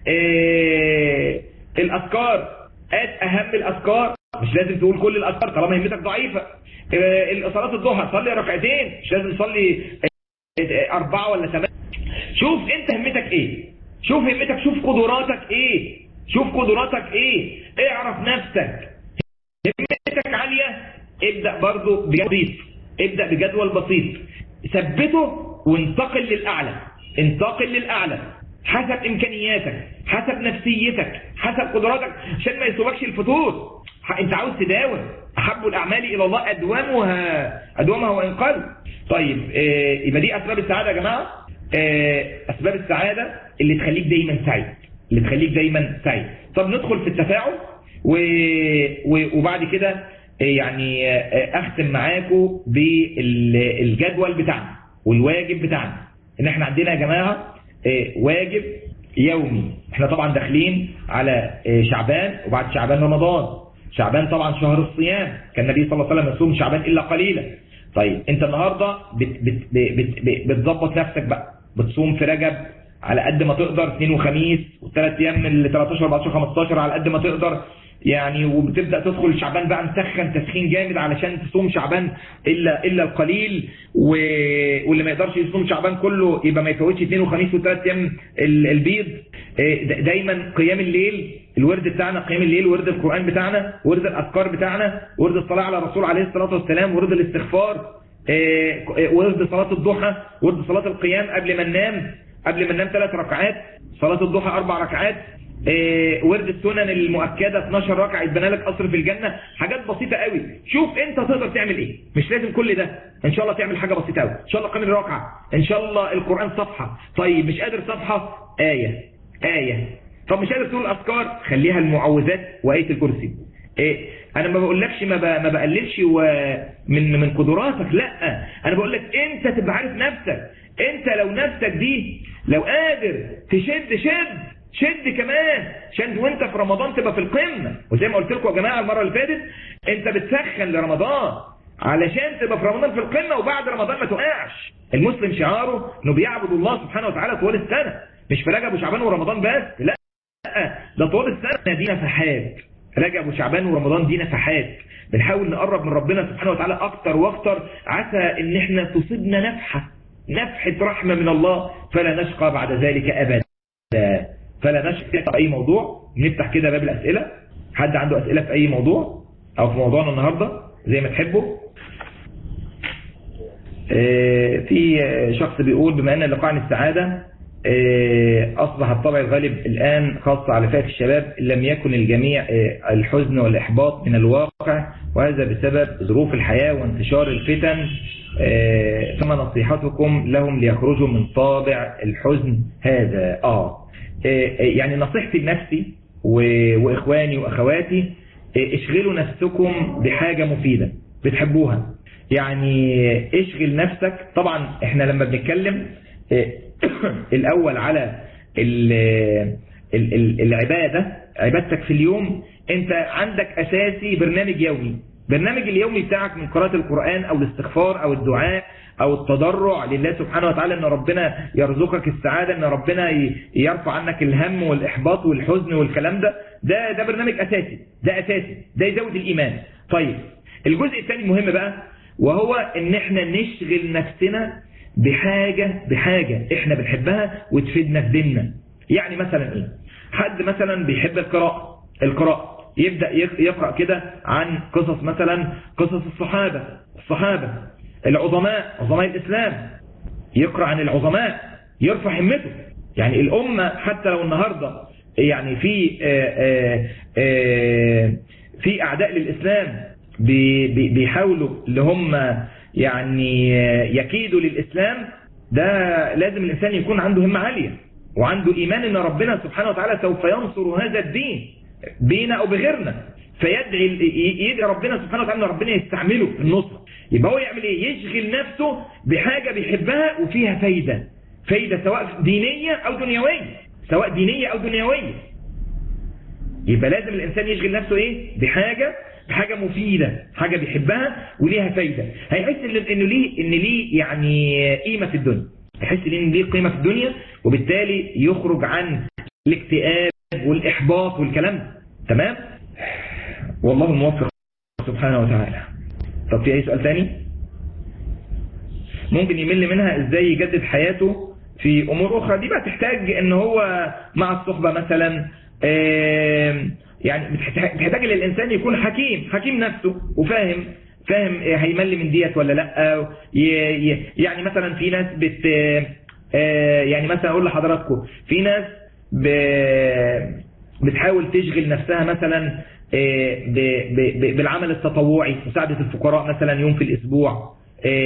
الاذكار، هات اهم الاذكار، مش لازم تقول كل الاذكار طالما همتك ضعيفه. صلاه الضحى، صلي ركعتين، مش لازم تصلي اربعه ولا ثمانيه. شوف انت همتك ايه، شوف همتك، شوف قدراتك ايه، شوف قدراتك ايه، اعرف نفسك. همتك عاليه، ابدا برضو بجدول، ابدا بجدول بسيط، ثبته وانتقل للاعلى، انتقل للاعلى حسب امكانياتك، حسب نفسيتك، حسب قدراتك، عشان ما يسوبكش الفتور. انت عاوز تداوم. احب الاعمال الى الله ادومها ادومها وان قل. طيب إيه يبقى دي اسباب السعاده يا جماعه. إيه اسباب السعاده اللي تخليك دايما سعيد، اللي تخليك دايما سعيد. طب ندخل في التفاعل و... و... وبعد كده يعني اختم معاكم بالجدول بتاعنا والواجب بتاعنا. ان احنا عندنا يا جماعه واجب يومي. احنا طبعا داخلين على شعبان وبعد شعبان رمضان. شعبان طبعا شهر الصيام، كان النبي صلى الله عليه وسلم يصوم شعبان الا قليلا. طيب انت النهارده بت بت بت بتظبط نفسك بقى، بتصوم في رجب على قد ما تقدر، اثنين وخميس والثلاث ايام اللي ثلاثة عشر أربعة عشر خمسة عشر على قد ما تقدر يعني. وبتبدا تدخل شعبان بقى مسخن تسخين جامد علشان تصوم شعبان الا الا القليل. واللي ما يقدرش يصوم شعبان كله يبقى ما يفوتش اثنين وخميس وثلاث ايام البيض. دايما قيام الليل، الورد بتاعنا قيام الليل، ورد القرآن بتاعنا، ورد الأذكار بتاعنا، ورد الصلاة على الرسول عليه الصلاة والسلام، ورد الاستغفار، ورد صلاة الضحى، ورد صلاة القيام قبل ما ننام، قبل ما ننام ثلاث ركعات، صلاة الضحى أربع ركعات، ورد السنن المؤكدة اثناشر ركعة يتبنى لك قصر في الجنة. حاجات بسيطة قوي. شوف انت تقدر تعمل ايه، مش لازم كل ده. ان شاء الله تعمل حاجة بسيطة قوي، ان شاء الله قيام ركعة، ان شاء الله القرآن صفحة. طيب مش قادر صفحة، آية آية. طب مش قادر تقول الأذكار، خليها المعوذات وآية الكرسي. إيه؟ أنا ما بقولكش ما, ما بقللش من من قدراتك، لا، أنا بقول لك أنت تبقى عارف نفسك. أنت لو نفسك دي لو قادر تشد شد شد كمان، عشان وأنت في رمضان تبقى في القمة. وزي ما قلت لكم يا جماعة المرة اللي فاتت، أنت بتسخن لرمضان علشان تبقى في رمضان في القمة، وبعد رمضان ما تقعش. المسلم شعاره إنه بيعبد الله سبحانه وتعالى طوال السنة، مش في رجب وشعبان ورمضان بس، لا، ده طول السنة دي نفحات. رجب وشعبان ورمضان دي نفحات، بنحاول نقرب من ربنا سبحانه وتعالى اكتر واكتر، عسى ان احنا تصيبنا نفحة نفحة رحمة من الله، فلا نشقى بعد ذلك ابدا. فلا نشقى في اي موضوع. نفتح كده باب الاسئلة. حد عنده اسئلة في اي موضوع او في موضوعنا النهاردة زي ما تحبوا. في شخص بيقول بما ان اللقاء عن السعادة أصبح الطبع الغالب الآن خاصة على فئة الشباب، لم يكن الجميع الحزن والإحباط من الواقع، وهذا بسبب ظروف الحياة وانتشار الفتن، فما نصيحتكم لهم ليخرجوا من طابع الحزن هذا؟ آه يعني نصيحتي لنفسي وإخواني وأخواتي، اشغلوا نفسكم بحاجة مفيدة بتحبوها. يعني اشغل نفسك. طبعا احنا لما بنتكلم الأول على العبادة عبادتك في اليوم، انت عندك اساسي برنامج يومي، برنامج اليومي بتاعك من قراءة القرآن او الاستغفار او الدعاء او التضرع لله سبحانه وتعالى ان ربنا يرزقك السعادة، ان ربنا يرفع عنك الهم والاحباط والحزن والكلام ده، ده ده برنامج اساسي، ده اساسي، ده يزود الايمان. طيب الجزء الثاني المهم بقى، وهو ان احنا نشغل نفسنا بحاجة بحاجة احنا بنحبها وتفيدنا في ديننا. يعني مثلا ايه؟ حد مثلا بيحب القراءة القراءة يبدأ يقرأ كده عن قصص، مثلا قصص الصحابة الصحابة العظماء عظماء الإسلام، يقرأ عن العظماء يرفع همته. يعني الأمة حتى لو النهاردة يعني في آآ آآ في أعداء للإسلام بيحاولوا اللي هم يعني يكيدوا للإسلام، ده لازم الإنسان يكون عنده همة عالية وعنده إيمان أن ربنا سبحانه وتعالى سوف ينصر هذا الدين بينا أو بغيرنا، فيدعي يدعي ربنا سبحانه وتعالى أن ربنا يستعمله في النصر. يبقى هو يعمل إيه؟ يشغل نفسه بحاجة بيحبها وفيها فايدة، فايدة سواء دينية أو دنيوية، سواء دينية أو دنيوية. يبقى لازم الإنسان يشغل نفسه إيه؟ بحاجة بحاجة مفيدة، حاجة بيحبها وليها فايدة، هيحس إنه ليه إن ليه يعني قيمة في الدنيا، يحس إن ليه قيمة في الدنيا، وبالتالي يخرج عن الاكتئاب والإحباط والكلام. تمام؟ والله الموفق سبحانه وتعالى. طب في أي سؤال ثاني؟ ممكن يمل منها إزاي يجدد حياته في أمور أخرى؟ دي بقى تحتاج إن هو مع الصحبة مثلا، يعني بتحتاج للإنسان يكون حكيم حكيم نفسه وفاهم فاهم هيمل من ديت ولا لا. يعني مثلا في ناس بت يعني مثلا أقول لحضراتكم في ناس بتحاول تشغل نفسها مثلا بالعمل التطوعي، مساعدة الفقراء مثلا يوم في الأسبوع،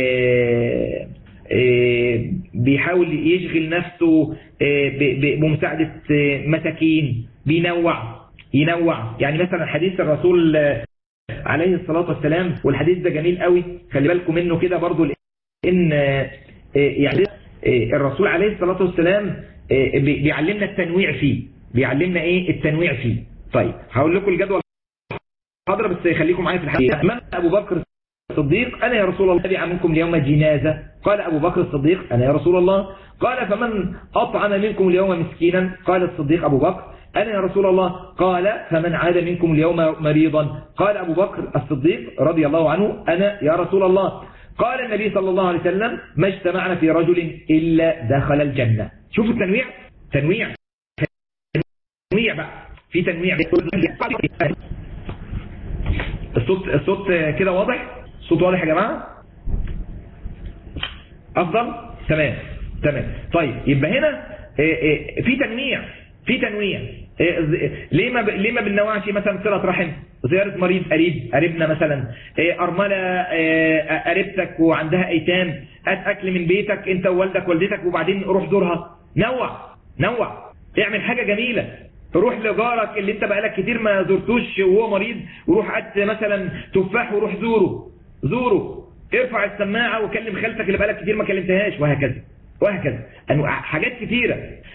بيحاول يشغل نفسه بمساعدة مساكين، بينوع ينوع. يعني مثلا حديث الرسول عليه الصلاة والسلام، والحديث ده جميل قوي، خلي بالكم منه كده برضو، لأن يعني الرسول عليه الصلاة والسلام بيعلمنا التنويع فيه، بيعلمنا ايه التنويع فيه. طيب هقول لكم الجدول حاضر، بس خليكم معايا في الحديث. من أبو بكر الصديق؟ أنا يا رسول الله. تبع منكم اليوم جنازة؟ قال أبو بكر الصديق أنا يا رسول الله. قال فمن أطعم منكم اليوم مسكينا؟ قال الصديق أبو بكر أنا يا رسول الله. قال فمن عاد منكم اليوم مريضا؟ قال أبو بكر الصديق رضي الله عنه أنا يا رسول الله. قال النبي صلى الله عليه وسلم ما اجتمعنا في رجل إلا دخل الجنة. شوفوا التنويع، تنويع تنويع بقى، في تنويع. الصوت الصوت كده واضح؟ الصوت واضح يا جماعة؟ أفضل؟ تمام تمام. طيب يبقى هنا في تنويع في تنويع. ليه ما ب... ليه ما بننوعش مثلا صلة رحم، زيارة مريض قريب قريبنا مثلا، أرملة قريبتك وعندها أيتام، هات أكل من بيتك أنت ووالدك والدتك وبعدين روح زورها. نوع نوع اعمل حاجة جميلة. روح لجارك اللي انت بقالك كتير ما زرتوش وهو مريض، وروح قد مثلا تفاح وروح زوره زوره ارفع السماعة وكلم خالتك اللي بقالك كتير ما كلمتهاش، وهكذا وهكذا. حاجات كتيرة.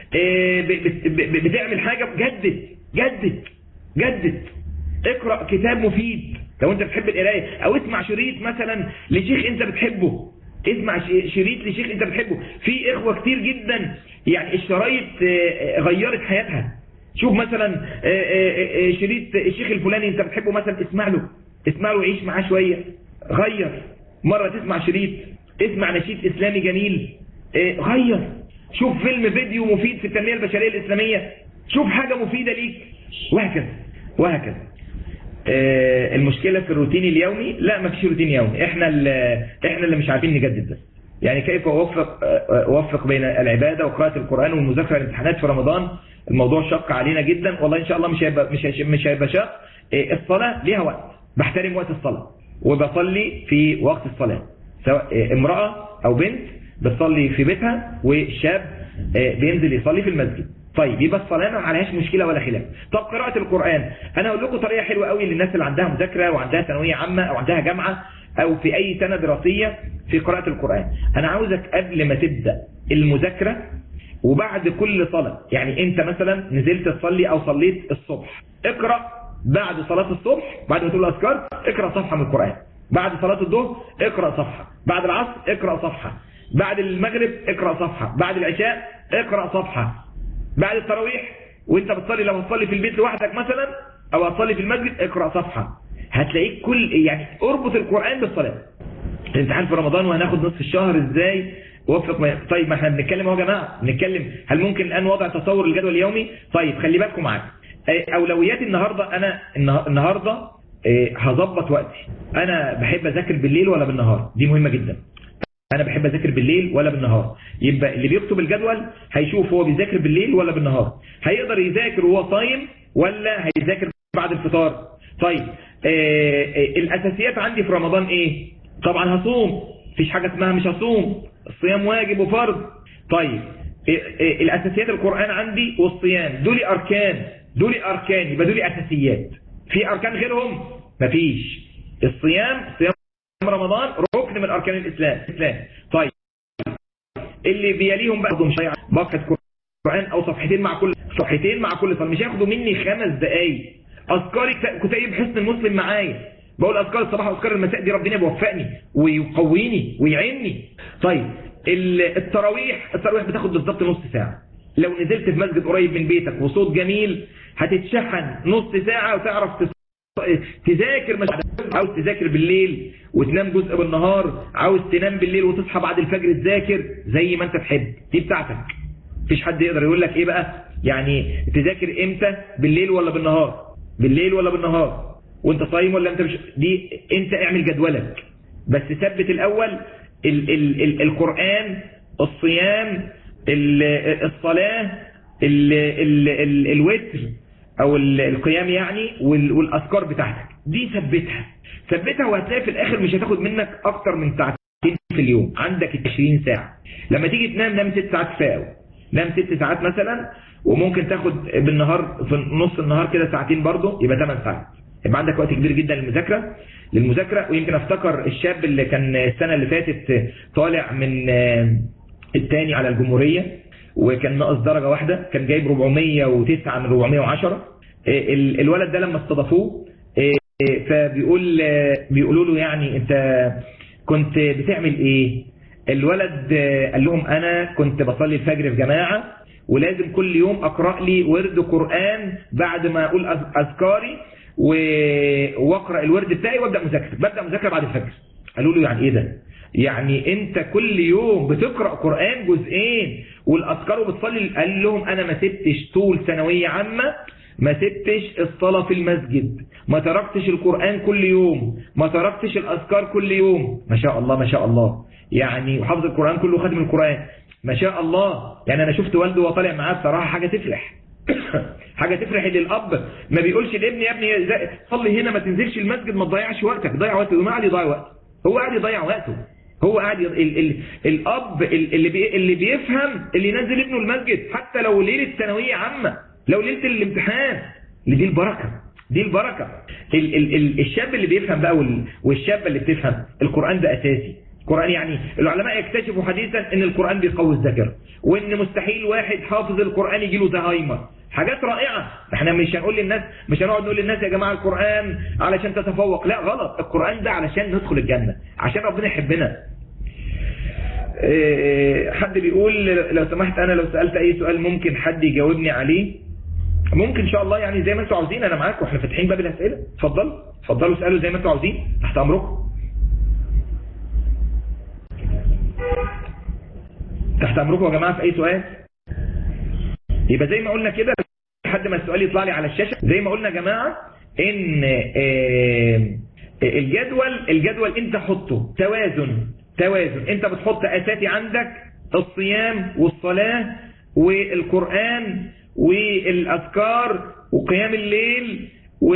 بتعمل حاجة، جدد جدد جدد. اقرأ كتاب مفيد لو انت بتحب القراية، او اسمع شريط مثلا لشيخ انت بتحبه، اسمع شريط لشيخ انت بتحبه. في اخوة كتير جدا يعني الشرايط غيرت حياتها. شوف مثلا شريط الشيخ الفلاني انت بتحبه مثلا، اسمع له اسمع له عيش معاه شوية، غير. مرة تسمع شريط، اسمع نشيد اسلامي جميل، غير. شوف فيلم فيديو مفيد في التنمية البشرية الإسلامية، شوف حاجة مفيدة ليك، وهكذا وهكذا. المشكلة في الروتين اليومي؟ لا، ما فيش روتين يومي، احنا اللي احنا اللي مش عارفين نجدد بس. يعني كيف اوفق اوفق بين العبادة وقراءة القرآن والمذاكرة والامتحانات في رمضان؟ الموضوع شق علينا جدا والله. ان شاء الله مش هيبقى مش مش هيبقى شاق. الصلاة ليها وقت، بحترم وقت الصلاة وبصلي في وقت الصلاة، سواء امرأة او بنت بتصلي في بيتها وشاب بينزل يصلي في المسجد. طيب يبقى الصلاة ما عليهاش مشكلة ولا خلاف. طب قراءة القرآن، انا اقول لكم طريقة حلوة قوي للناس اللي عندها مذاكرة وعندها ثانوية عامة او عندها جامعة او في اي سنة دراسية في قراءة القرآن. انا عاوزك قبل ما تبدأ المذاكرة وبعد كل صلاة. يعني انت مثلا نزلت تصلي او صليت الصبح، اقرأ بعد صلاة الصبح بعد ما تقول الاذكار اقرأ صفحة من القرآن، بعد صلاة الظهر اقرأ صفحة، بعد العصر اقرأ صفحة، بعد المغرب اقرأ صفحة، بعد العشاء اقرأ صفحة، بعد التراويح وانت بتصلي لو هتصلي في البيت لوحدك مثلا او هتصلي في المسجد اقرأ صفحة. هتلاقيك كل يعني اربط القرآن بالصلاة. الامتحان في رمضان وهناخد نصف الشهر ازاي وفق ما... طيب ما احنا بنتكلم اهو يا جماعه، بنتكلم هل ممكن الان وضع تصور الجدول اليومي؟ طيب خلي بالكم معايا اولوياتي النهارده. انا النهارده هظبط وقتي. انا بحب اذاكر بالليل ولا بالنهار؟ دي مهمه جدا. انا بحب اذاكر بالليل ولا بالنهار؟ يبقى اللي بيكتب الجدول هيشوف هو بيذاكر بالليل ولا بالنهار، هيقدر يذاكر وهو صايم ولا هيذاكر بعد الفطار. طيب آه الاساسيات عندي في رمضان ايه؟ طبعا هصوم، مفيش حاجه اسمها مش هصوم، الصيام واجب وفرض. طيب الاساسيات القرآن عندي والصيام دول اركان، دول اركان يبقى دول اساسيات. في اركان غيرهم؟ مفيش. الصيام صيام رمضان ركن من اركان الاسلام. طيب اللي بيليهم بقى مش بقرة قرآن او صفحتين مع كل صفحتين مع كل صلاة، مش هياخدوا مني خمس دقايق. اذكاري كتيب حسن المسلم معايا، بقول اذكار الصباح واذكار المساء دي ربنا بيوفقني ويقويني ويعيني. طيب التراويح التراويح بتاخد بالظبط نص ساعة. لو نزلت في مسجد قريب من بيتك وصوت جميل هتتشحن نص ساعة وتعرف تذاكر. مش عاوز تذاكر بالليل وتنام جزء بالنهار، عاوز تنام بالليل وتصحى بعد الفجر تذاكر زي ما انت تحب، دي بتاعتك. مفيش حد يقدر يقول لك ايه بقى يعني تذاكر امتى، بالليل ولا بالنهار، بالليل ولا بالنهار وانت صايم ولا انت مش. دي انت اعمل جدولك بس ثبت الاول ال ال ال القرآن، الصيام، ال الصلاة، ال ال ال الوتر او القيام يعني والاذكار بتاعتك دي ثبتها ثبتها وهتلاقي في الاخر مش هتاخد منك اكتر من ساعتين في اليوم. عندك عشرين ساعة. لما تيجي تنام نام ست ساعات كفايه، نام ست ساعات مثلا، وممكن تاخد بالنهار في نص النهار كده ساعتين برضه يبقى ثمان ساعات. يبقى عندك وقت كبير جدا للمذاكره للمذاكره ويمكن افتكر الشاب اللي كان السنه اللي فاتت طالع من الثاني على الجمهوريه وكان ناقص درجه واحده، كان جايب أربعمية وتسعة من أربعمية وعشرة. الولد ده لما استضافوه فبيقول بيقولوا له يعني انت كنت بتعمل ايه؟ الولد قال لهم انا كنت بصلي الفجر في جماعه ولازم كل يوم اقرا لي ورد قرآن بعد ما اقول اذكاري واقرا الورد بتاعي وابدا مذاكره، ببدا مذاكره بعد الفجر. قالوا له يعني ايه ده؟ يعني انت كل يوم بتقرا قرآن جزئين والاذكار وبتصلي؟ قال لهم انا ما سبتش طول ثانويه عامه، ما سبتش الصلاه في المسجد، ما تركتش القرآن كل يوم، ما تركتش الاذكار كل يوم. ما شاء الله ما شاء الله، يعني وحافظ القرآن كله وخاتم القرآن ما شاء الله. يعني انا شفت والده وطالع معاه بصراحه حاجه تفرح حاجه تفرح اللي الاب ما بيقولش لابني يا ابني صلي هنا ما تنزلش المسجد ما تضيعش وقتك. ضيع وقته وما قاعد يضيع وقته، هو قاعد يضيع وقته، هو قاعد ي... ال... ال... الاب اللي بي... اللي بيفهم اللي ينزل ابنه المسجد حتى لو ليله ثانويه عامه، لو ليله الامتحان. دي البركه، دي البركه. ال... ال... ال... الشاب اللي بيفهم بقى وال... والشابه اللي بتفهم القرآن ده اساسي. القرآن يعني العلماء يكتشفوا حديثا ان القرآن بيقوي الذاكره، وان مستحيل واحد حافظ القرآن يجي له زهايمر. حاجات رائعه. احنا مش هنقول للناس مش هنقعد نقول للناس يا جماعه القرآن علشان تتفوق، لا غلط. القرآن ده علشان ندخل الجنه، عشان ربنا يحبنا. حد بيقول لو سمحت انا لو سألت اي سؤال ممكن حد يجاوبني عليه؟ ممكن ان شاء الله، يعني زي ما انتوا عاوزين، انا معاكم، احنا فاتحين باب الاسئله. اتفضلوا اتفضلوا اسالوا زي ما انتوا عاوزين، تحت امركم تحت امركم يا جماعه في اي سؤال. يبقى زي ما قلنا كده لحد ما السؤال يطلع لي على الشاشه، زي ما قلنا يا جماعه ان الجدول الجدول انت حطه توازن توازن. انت بتحط اساسي عندك الصيام والصلاه والقرآن والاذكار وقيام الليل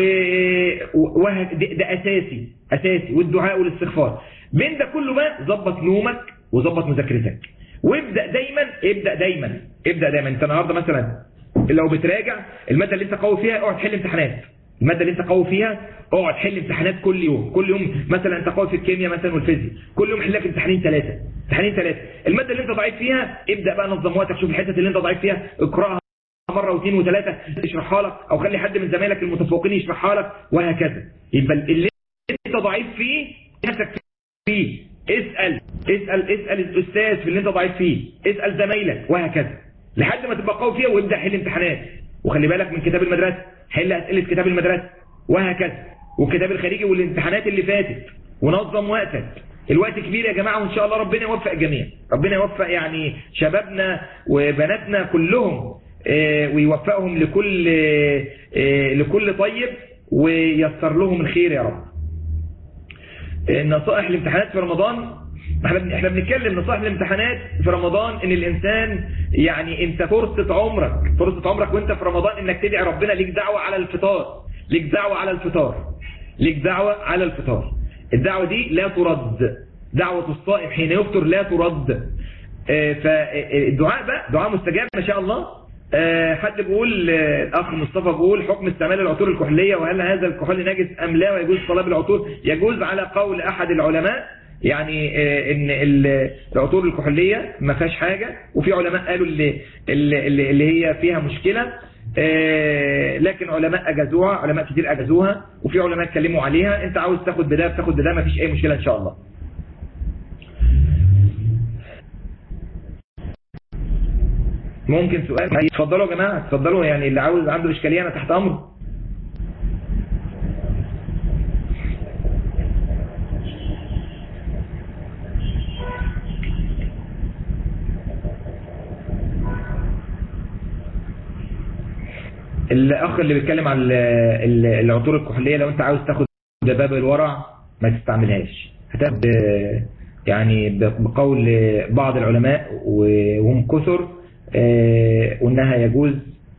وده اساسي اساسي والدعاء والاستغفار. بين ده كله بقى ظبط نومك وظبط مذاكرتك، وابدا دايما ابدا دايما ابدا دايما. انت النهارده مثلا لو بتراجع الماده اللي انت قوي فيها اقعد حل امتحانات، المادة اللي انت قوي فيها اقعد حل امتحانات كل يوم. كل يوم مثلا انت قوي في الكيمياء مثلا والفيزياء، كل يوم حل لك امتحانين ثلاثة امتحانين ثلاثة. المادة اللي انت ضعيف فيها ابدأ بقى نظم وقتك، شوف الحتة اللي انت ضعيف فيها اقراها مرة واثنين وثلاثة اشرحها لك، او خلي حد من زمايلك المتفوقين يشرحها لك وهكذا. يبقى اللي انت ضعيف فيه نفسك فيه اسأل اسأل اسأل الاستاذ في اللي انت ضعيف فيه، اسأل زمايلك وهكذا لحد ما تبقى قوي فيها وابدأ حل امتحانات. وخلي بالك من كتاب المدرسة، حل أسئلة كتاب المدرسة وهكذا، والكتاب الخارجي والامتحانات اللي فاتت، ونظم وقتك. الوقت كبير يا جماعة، وإن شاء الله ربنا يوفق الجميع، ربنا يوفق يعني شبابنا وبناتنا كلهم ويوفقهم لكل لكل طيب ويسر لهم الخير يا رب. النصائح الامتحانات في رمضان، احنا بنتكلم نصائح الامتحانات في رمضان ان الانسان يعني انت فرصة عمرك فرصة عمرك وانت في رمضان انك تدعي ربنا. ليك دعوة على الفطار، ليك دعوة على الفطار ليك دعوة على الفطار الدعوة دي لا ترد، دعوة الصائم حين يفطر لا ترد. فالدعاء بقى دعاء مستجاب ما شاء الله. حد بيقول، الاخ مصطفى بيقول حكم استعمال العطور الكحولية، وهل هذا الكحول نجس ام لا، ويجوز الصلاة بالعطور؟ يجوز على قول احد العلماء، يعني ان العطور الكحولية ما فيهاش حاجة، وفي علماء قالوا اللي, اللي, اللي هي فيها مشكلة، لكن علماء اجازوها، علماء كتير اجازوها، وفي علماء اتكلموا عليها. انت عاوز تاخد بده بتاخد بده، ما فيش اي مشكلة ان شاء الله. ممكن سؤال؟ اتفضلوا يا جماعة اتفضلوا، يعني اللي عاوز عنده اشكالية انا تحت امره. الاخ اللي بيتكلم عن العطور الكحولية، لو انت عاوز تاخد باب الورع ما تستعملهاش، هتاخد يعني بقول بعض العلماء وهم كثر وانها يجوز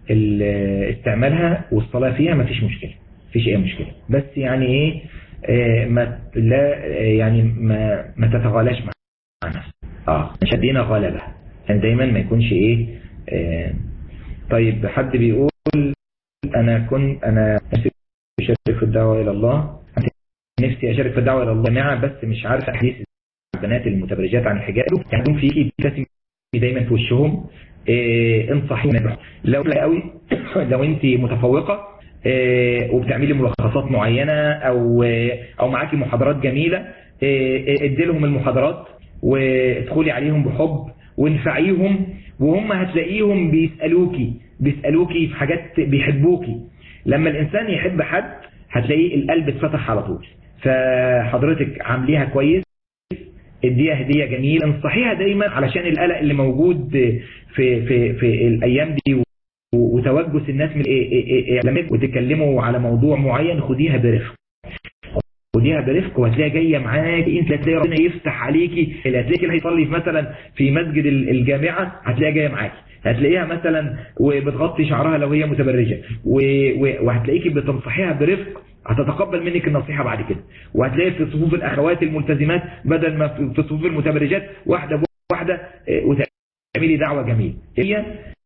استعمالها والصلاة فيها ما فيش مشكلة، فيش اي مشكلة، بس يعني ايه ما لا يعني ما ما تتغالاش مع نفسك. اه مش هدينا غالبة، يعني دايما ما يكونش ايه آه طيب حد بيقول انا كنت انا نفسي اشارك في الدعوة الى الله، نفسي اشارك في الدعوة الى الله جماعة، بس مش عارف احاديث البنات المتبرجات عن الحجاب، يعني يكون فيكي بتسمي دايما في وشهم. إيه انصحيهم لو قوي لو انت متفوقة إيه وبتعملي ملخصات معينة او او معاكي محاضرات جميلة، إيه ادي لهم المحاضرات وادخلي عليهم بحب وانفعيهم، وهم هتلاقيهم بيسألوكي بيسألوكي في حاجات بيحبوكي. لما الانسان يحب حد هتلاقيه القلب اتفتح على طول. فحضرتك عامليها كويس، اديها هدية جميلة، انصحيها دايما علشان القلق اللي موجود في في في الايام دي وتوجس الناس من اعلامك وتكلموا على موضوع معين. خديها برفق خديها برفق وهتلاقيها جايه معاكي، انت هتلاقي ربنا يفتح عليكي. اللي هتلاقيكي اللي هيصلي مثلا في مسجد الجامعه هتلاقيها جايه معاكي، هتلاقيها مثلا وبتغطي شعرها لو هي متبرجه، وهتلاقيكي بتنصحيها برفق، هتتقبل منك النصيحة بعد كده. وهتلاقي في صفوف الأخوات الملتزمات بدل ما في صفوف المتبرجات واحدة واحدة وتعملي دعوة جميلة. هي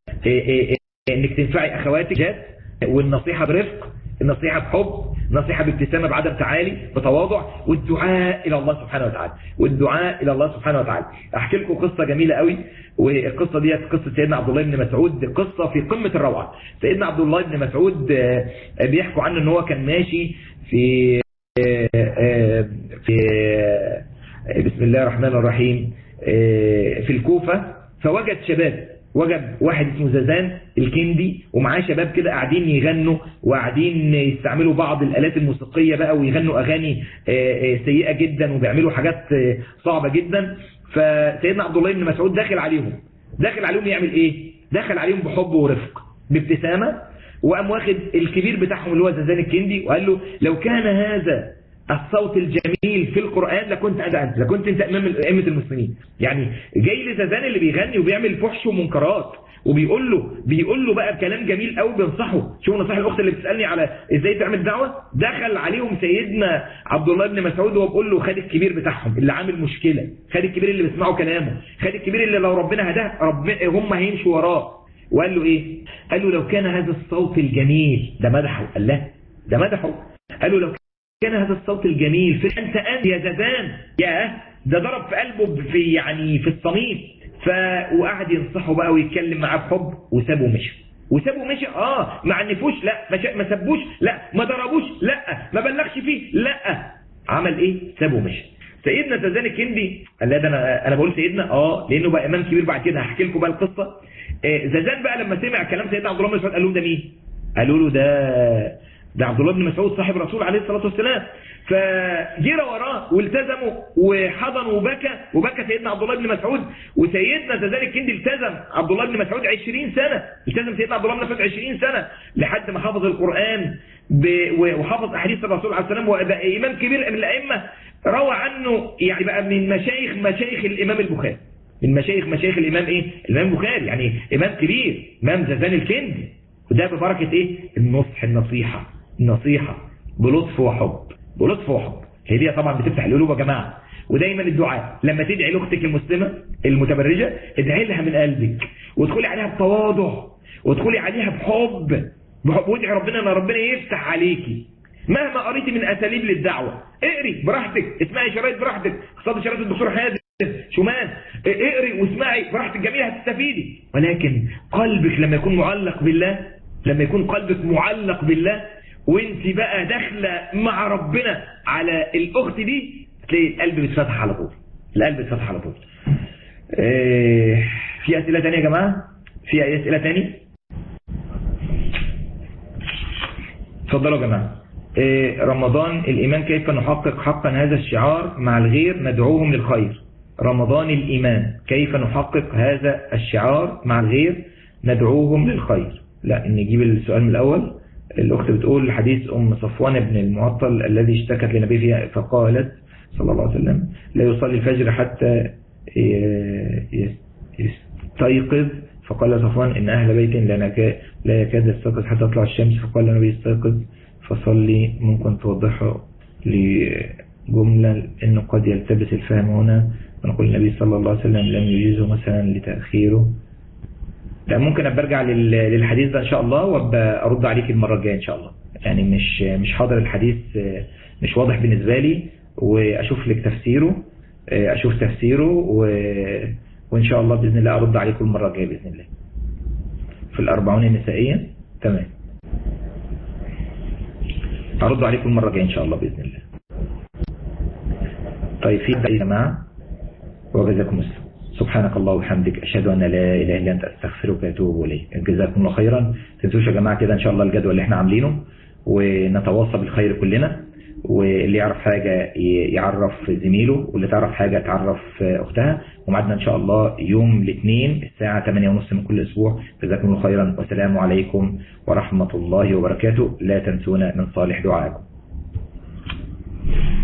انك تنفعي أخواتك جات، والنصيحة برفق، النصيحة بحب، نصيحة بابتسامة بعدم تعالي بتواضع، والدعاء إلى الله سبحانه وتعالى والدعاء إلى الله سبحانه وتعالى. أحكي لكم قصة جميلة قوي، والقصة دي قصة سيدنا عبد الله بن مسعود، قصة في قمة الروعة. سيدنا عبد الله بن مسعود بيحكوا عنه ان هو كان ماشي في في بسم الله الرحمن الرحيم في الكوفة، فوجد شباب، وجد واحد اسمه زازان الكندي ومعاه شباب كده قاعدين يغنوا وقاعدين يستعملوا بعض الآلات الموسيقية بقى ويغنوا أغاني سيئة جدا وبيعملوا حاجات صعبة جدا. فسيدنا عبد الله بن مسعود داخل عليهم داخل عليهم يعمل ايه؟ داخل عليهم بحب ورفق بابتسامة، وقام واخد الكبير بتاعهم اللي هو زازان الكندي وقال له لو كان هذا الصوت الجميل في القرآن لكنت أنت أنت لكنت أنت أمام أئمة المسلمين. يعني جاي لزازان اللي بيغني وبيعمل فحش ومنكرات وبيقول له بيقول له بقى كلام جميل قوي بينصحه. شوف نصيحة الأخت اللي بتسألني على إزاي تعمل دعوة، دخل عليهم سيدنا عبد الله بن مسعود وبيقول له خد الكبير بتاعهم اللي عامل مشكلة، خد الكبير اللي بيسمعوا كلامه، خد الكبير اللي لو ربنا هداه رب هم هيمشوا وراه. وقال له ايه؟ قال له لو كان هذا الصوت الجميل، ده مدحه، قال له ده مدحه، قالوا لو كان هذا الصوت الجميل في أنت أنت يا زازان، يا ده ضرب في قلبه في يعني في الصميم. ف وقعد ينصحه بقى ويتكلم معاه بحب، وسابه مشي وسابه مشي اه ما عنفوش، لا ما, ما سبوش، لا ما ضربوش، لا ما بلغش فيه، لا عمل ايه؟ سابه مشي. سيدنا زازان الكندي قال لا ده انا انا بقول سيدنا اه لانه بقى امام كبير بعد كده، هحكي لكم بقى القصه. آه زازان بقى لما سمع كلام سيدنا عبد الله بن مسعود قالوا له ده مين؟ قالوا له ده ده عبد الله بن مسعود صاحب الرسول عليه الصلاه والسلام. فجرى وراه والتزموا وحضنوا وبكى وبكى سيدنا عبد الله بن مسعود. وسيدنا زازان الكندي التزم عبد الله بن مسعود عشرين سنة، التزم سيدنا عبد الله بن مسعود عشرين سنة لحد ما حفظ القرآن وحفظ احاديث الرسول عليه السلام، وبقى امام كبير من الائمه. روى عنه يعني بقى من مشايخ مشايخ الامام البخاري، من مشايخ مشايخ الامام ايه؟ الامام البخاري، يعني امام كبير، امام زازان الكندي. وده ببركه ايه؟ النصح، النصيحه النصيحه بلطف وحب، بلطف وحب. هي دي طبعا بتفتح القلوب يا جماعه. ودايما الدعاء لما تدعي لاختك المسلمه المتبرجه ادعي لها من قلبك، وادخلي عليها بتواضع، وادخلي عليها بحب، وادعي ربنا ان ربنا يفتح عليكي. مهما قريتي من اساليب للدعوه، اقري براحتك، اسمعي شرايط براحتك، خاصه شرايط الدكتور حازم شومان، اقري واسمعي براحتك، جميع هتستفيدي. ولكن قلبك لما يكون معلق بالله، لما يكون قلبك معلق بالله وانت بقى داخله مع ربنا على الاخت دي، تلاقي القلب بيتفتح على طول، القلب بيتفتح على طول. اه في اسئله ثانيه يا جماعه؟ في اي اسئله ثانيه؟ اتفضلوا يا جماعه. اه رمضان الايمان كيف نحقق حقا هذا الشعار مع الغير ندعوهم للخير. رمضان الايمان كيف نحقق هذا الشعار مع الغير ندعوهم للخير. لا نجيب السؤال من الاول. الأخت بتقول حديث أم صفوان بن المعطل الذي اشتكت لنبي فيها فقالت صلى الله عليه وسلم لا يصلي الفجر حتى يستيقظ، فقال صفوان إن أهل بيت لا يكاد يستيقظ حتى تطلع الشمس، فقال النبي استيقظ فصلي. ممكن توضحه لجملة إنه قد يلتبس الفهم هنا، ونقول النبي صلى الله عليه وسلم لم يجيزه مثلا لتأخيره. لا ممكن ابقى ارجع للحديث ده ان شاء الله وابقى ارد عليك المره الجايه ان شاء الله. يعني مش مش حاضر الحديث، مش واضح بالنسبه لي، واشوف لك تفسيره، اشوف تفسيره و... وان شاء الله باذن الله ارد عليكم المره الجايه باذن الله. في الأربعون النسائيه تمام، هرد عليكم المره الجايه ان شاء الله باذن الله. طيب في يا جماعه وجزاكم الله. سبحانك الله وبحمدك أشهد أن لا إله إلا أنت أستغفرك وأتوب إليك. جزاكم الله خيرا. ما تنسوش يا جماعة كده إن شاء الله الجدول اللي احنا عاملينه، ونتواصى بالخير كلنا، واللي يعرف حاجة يعرف زميله، واللي تعرف حاجة تعرف أختها. ومعدنا إن شاء الله يوم الاثنين الساعة ثمانية ونصف من كل أسبوع. جزاكم الله خيرا، والسلام عليكم ورحمة الله وبركاته. لا تنسونا من صالح دعائكم.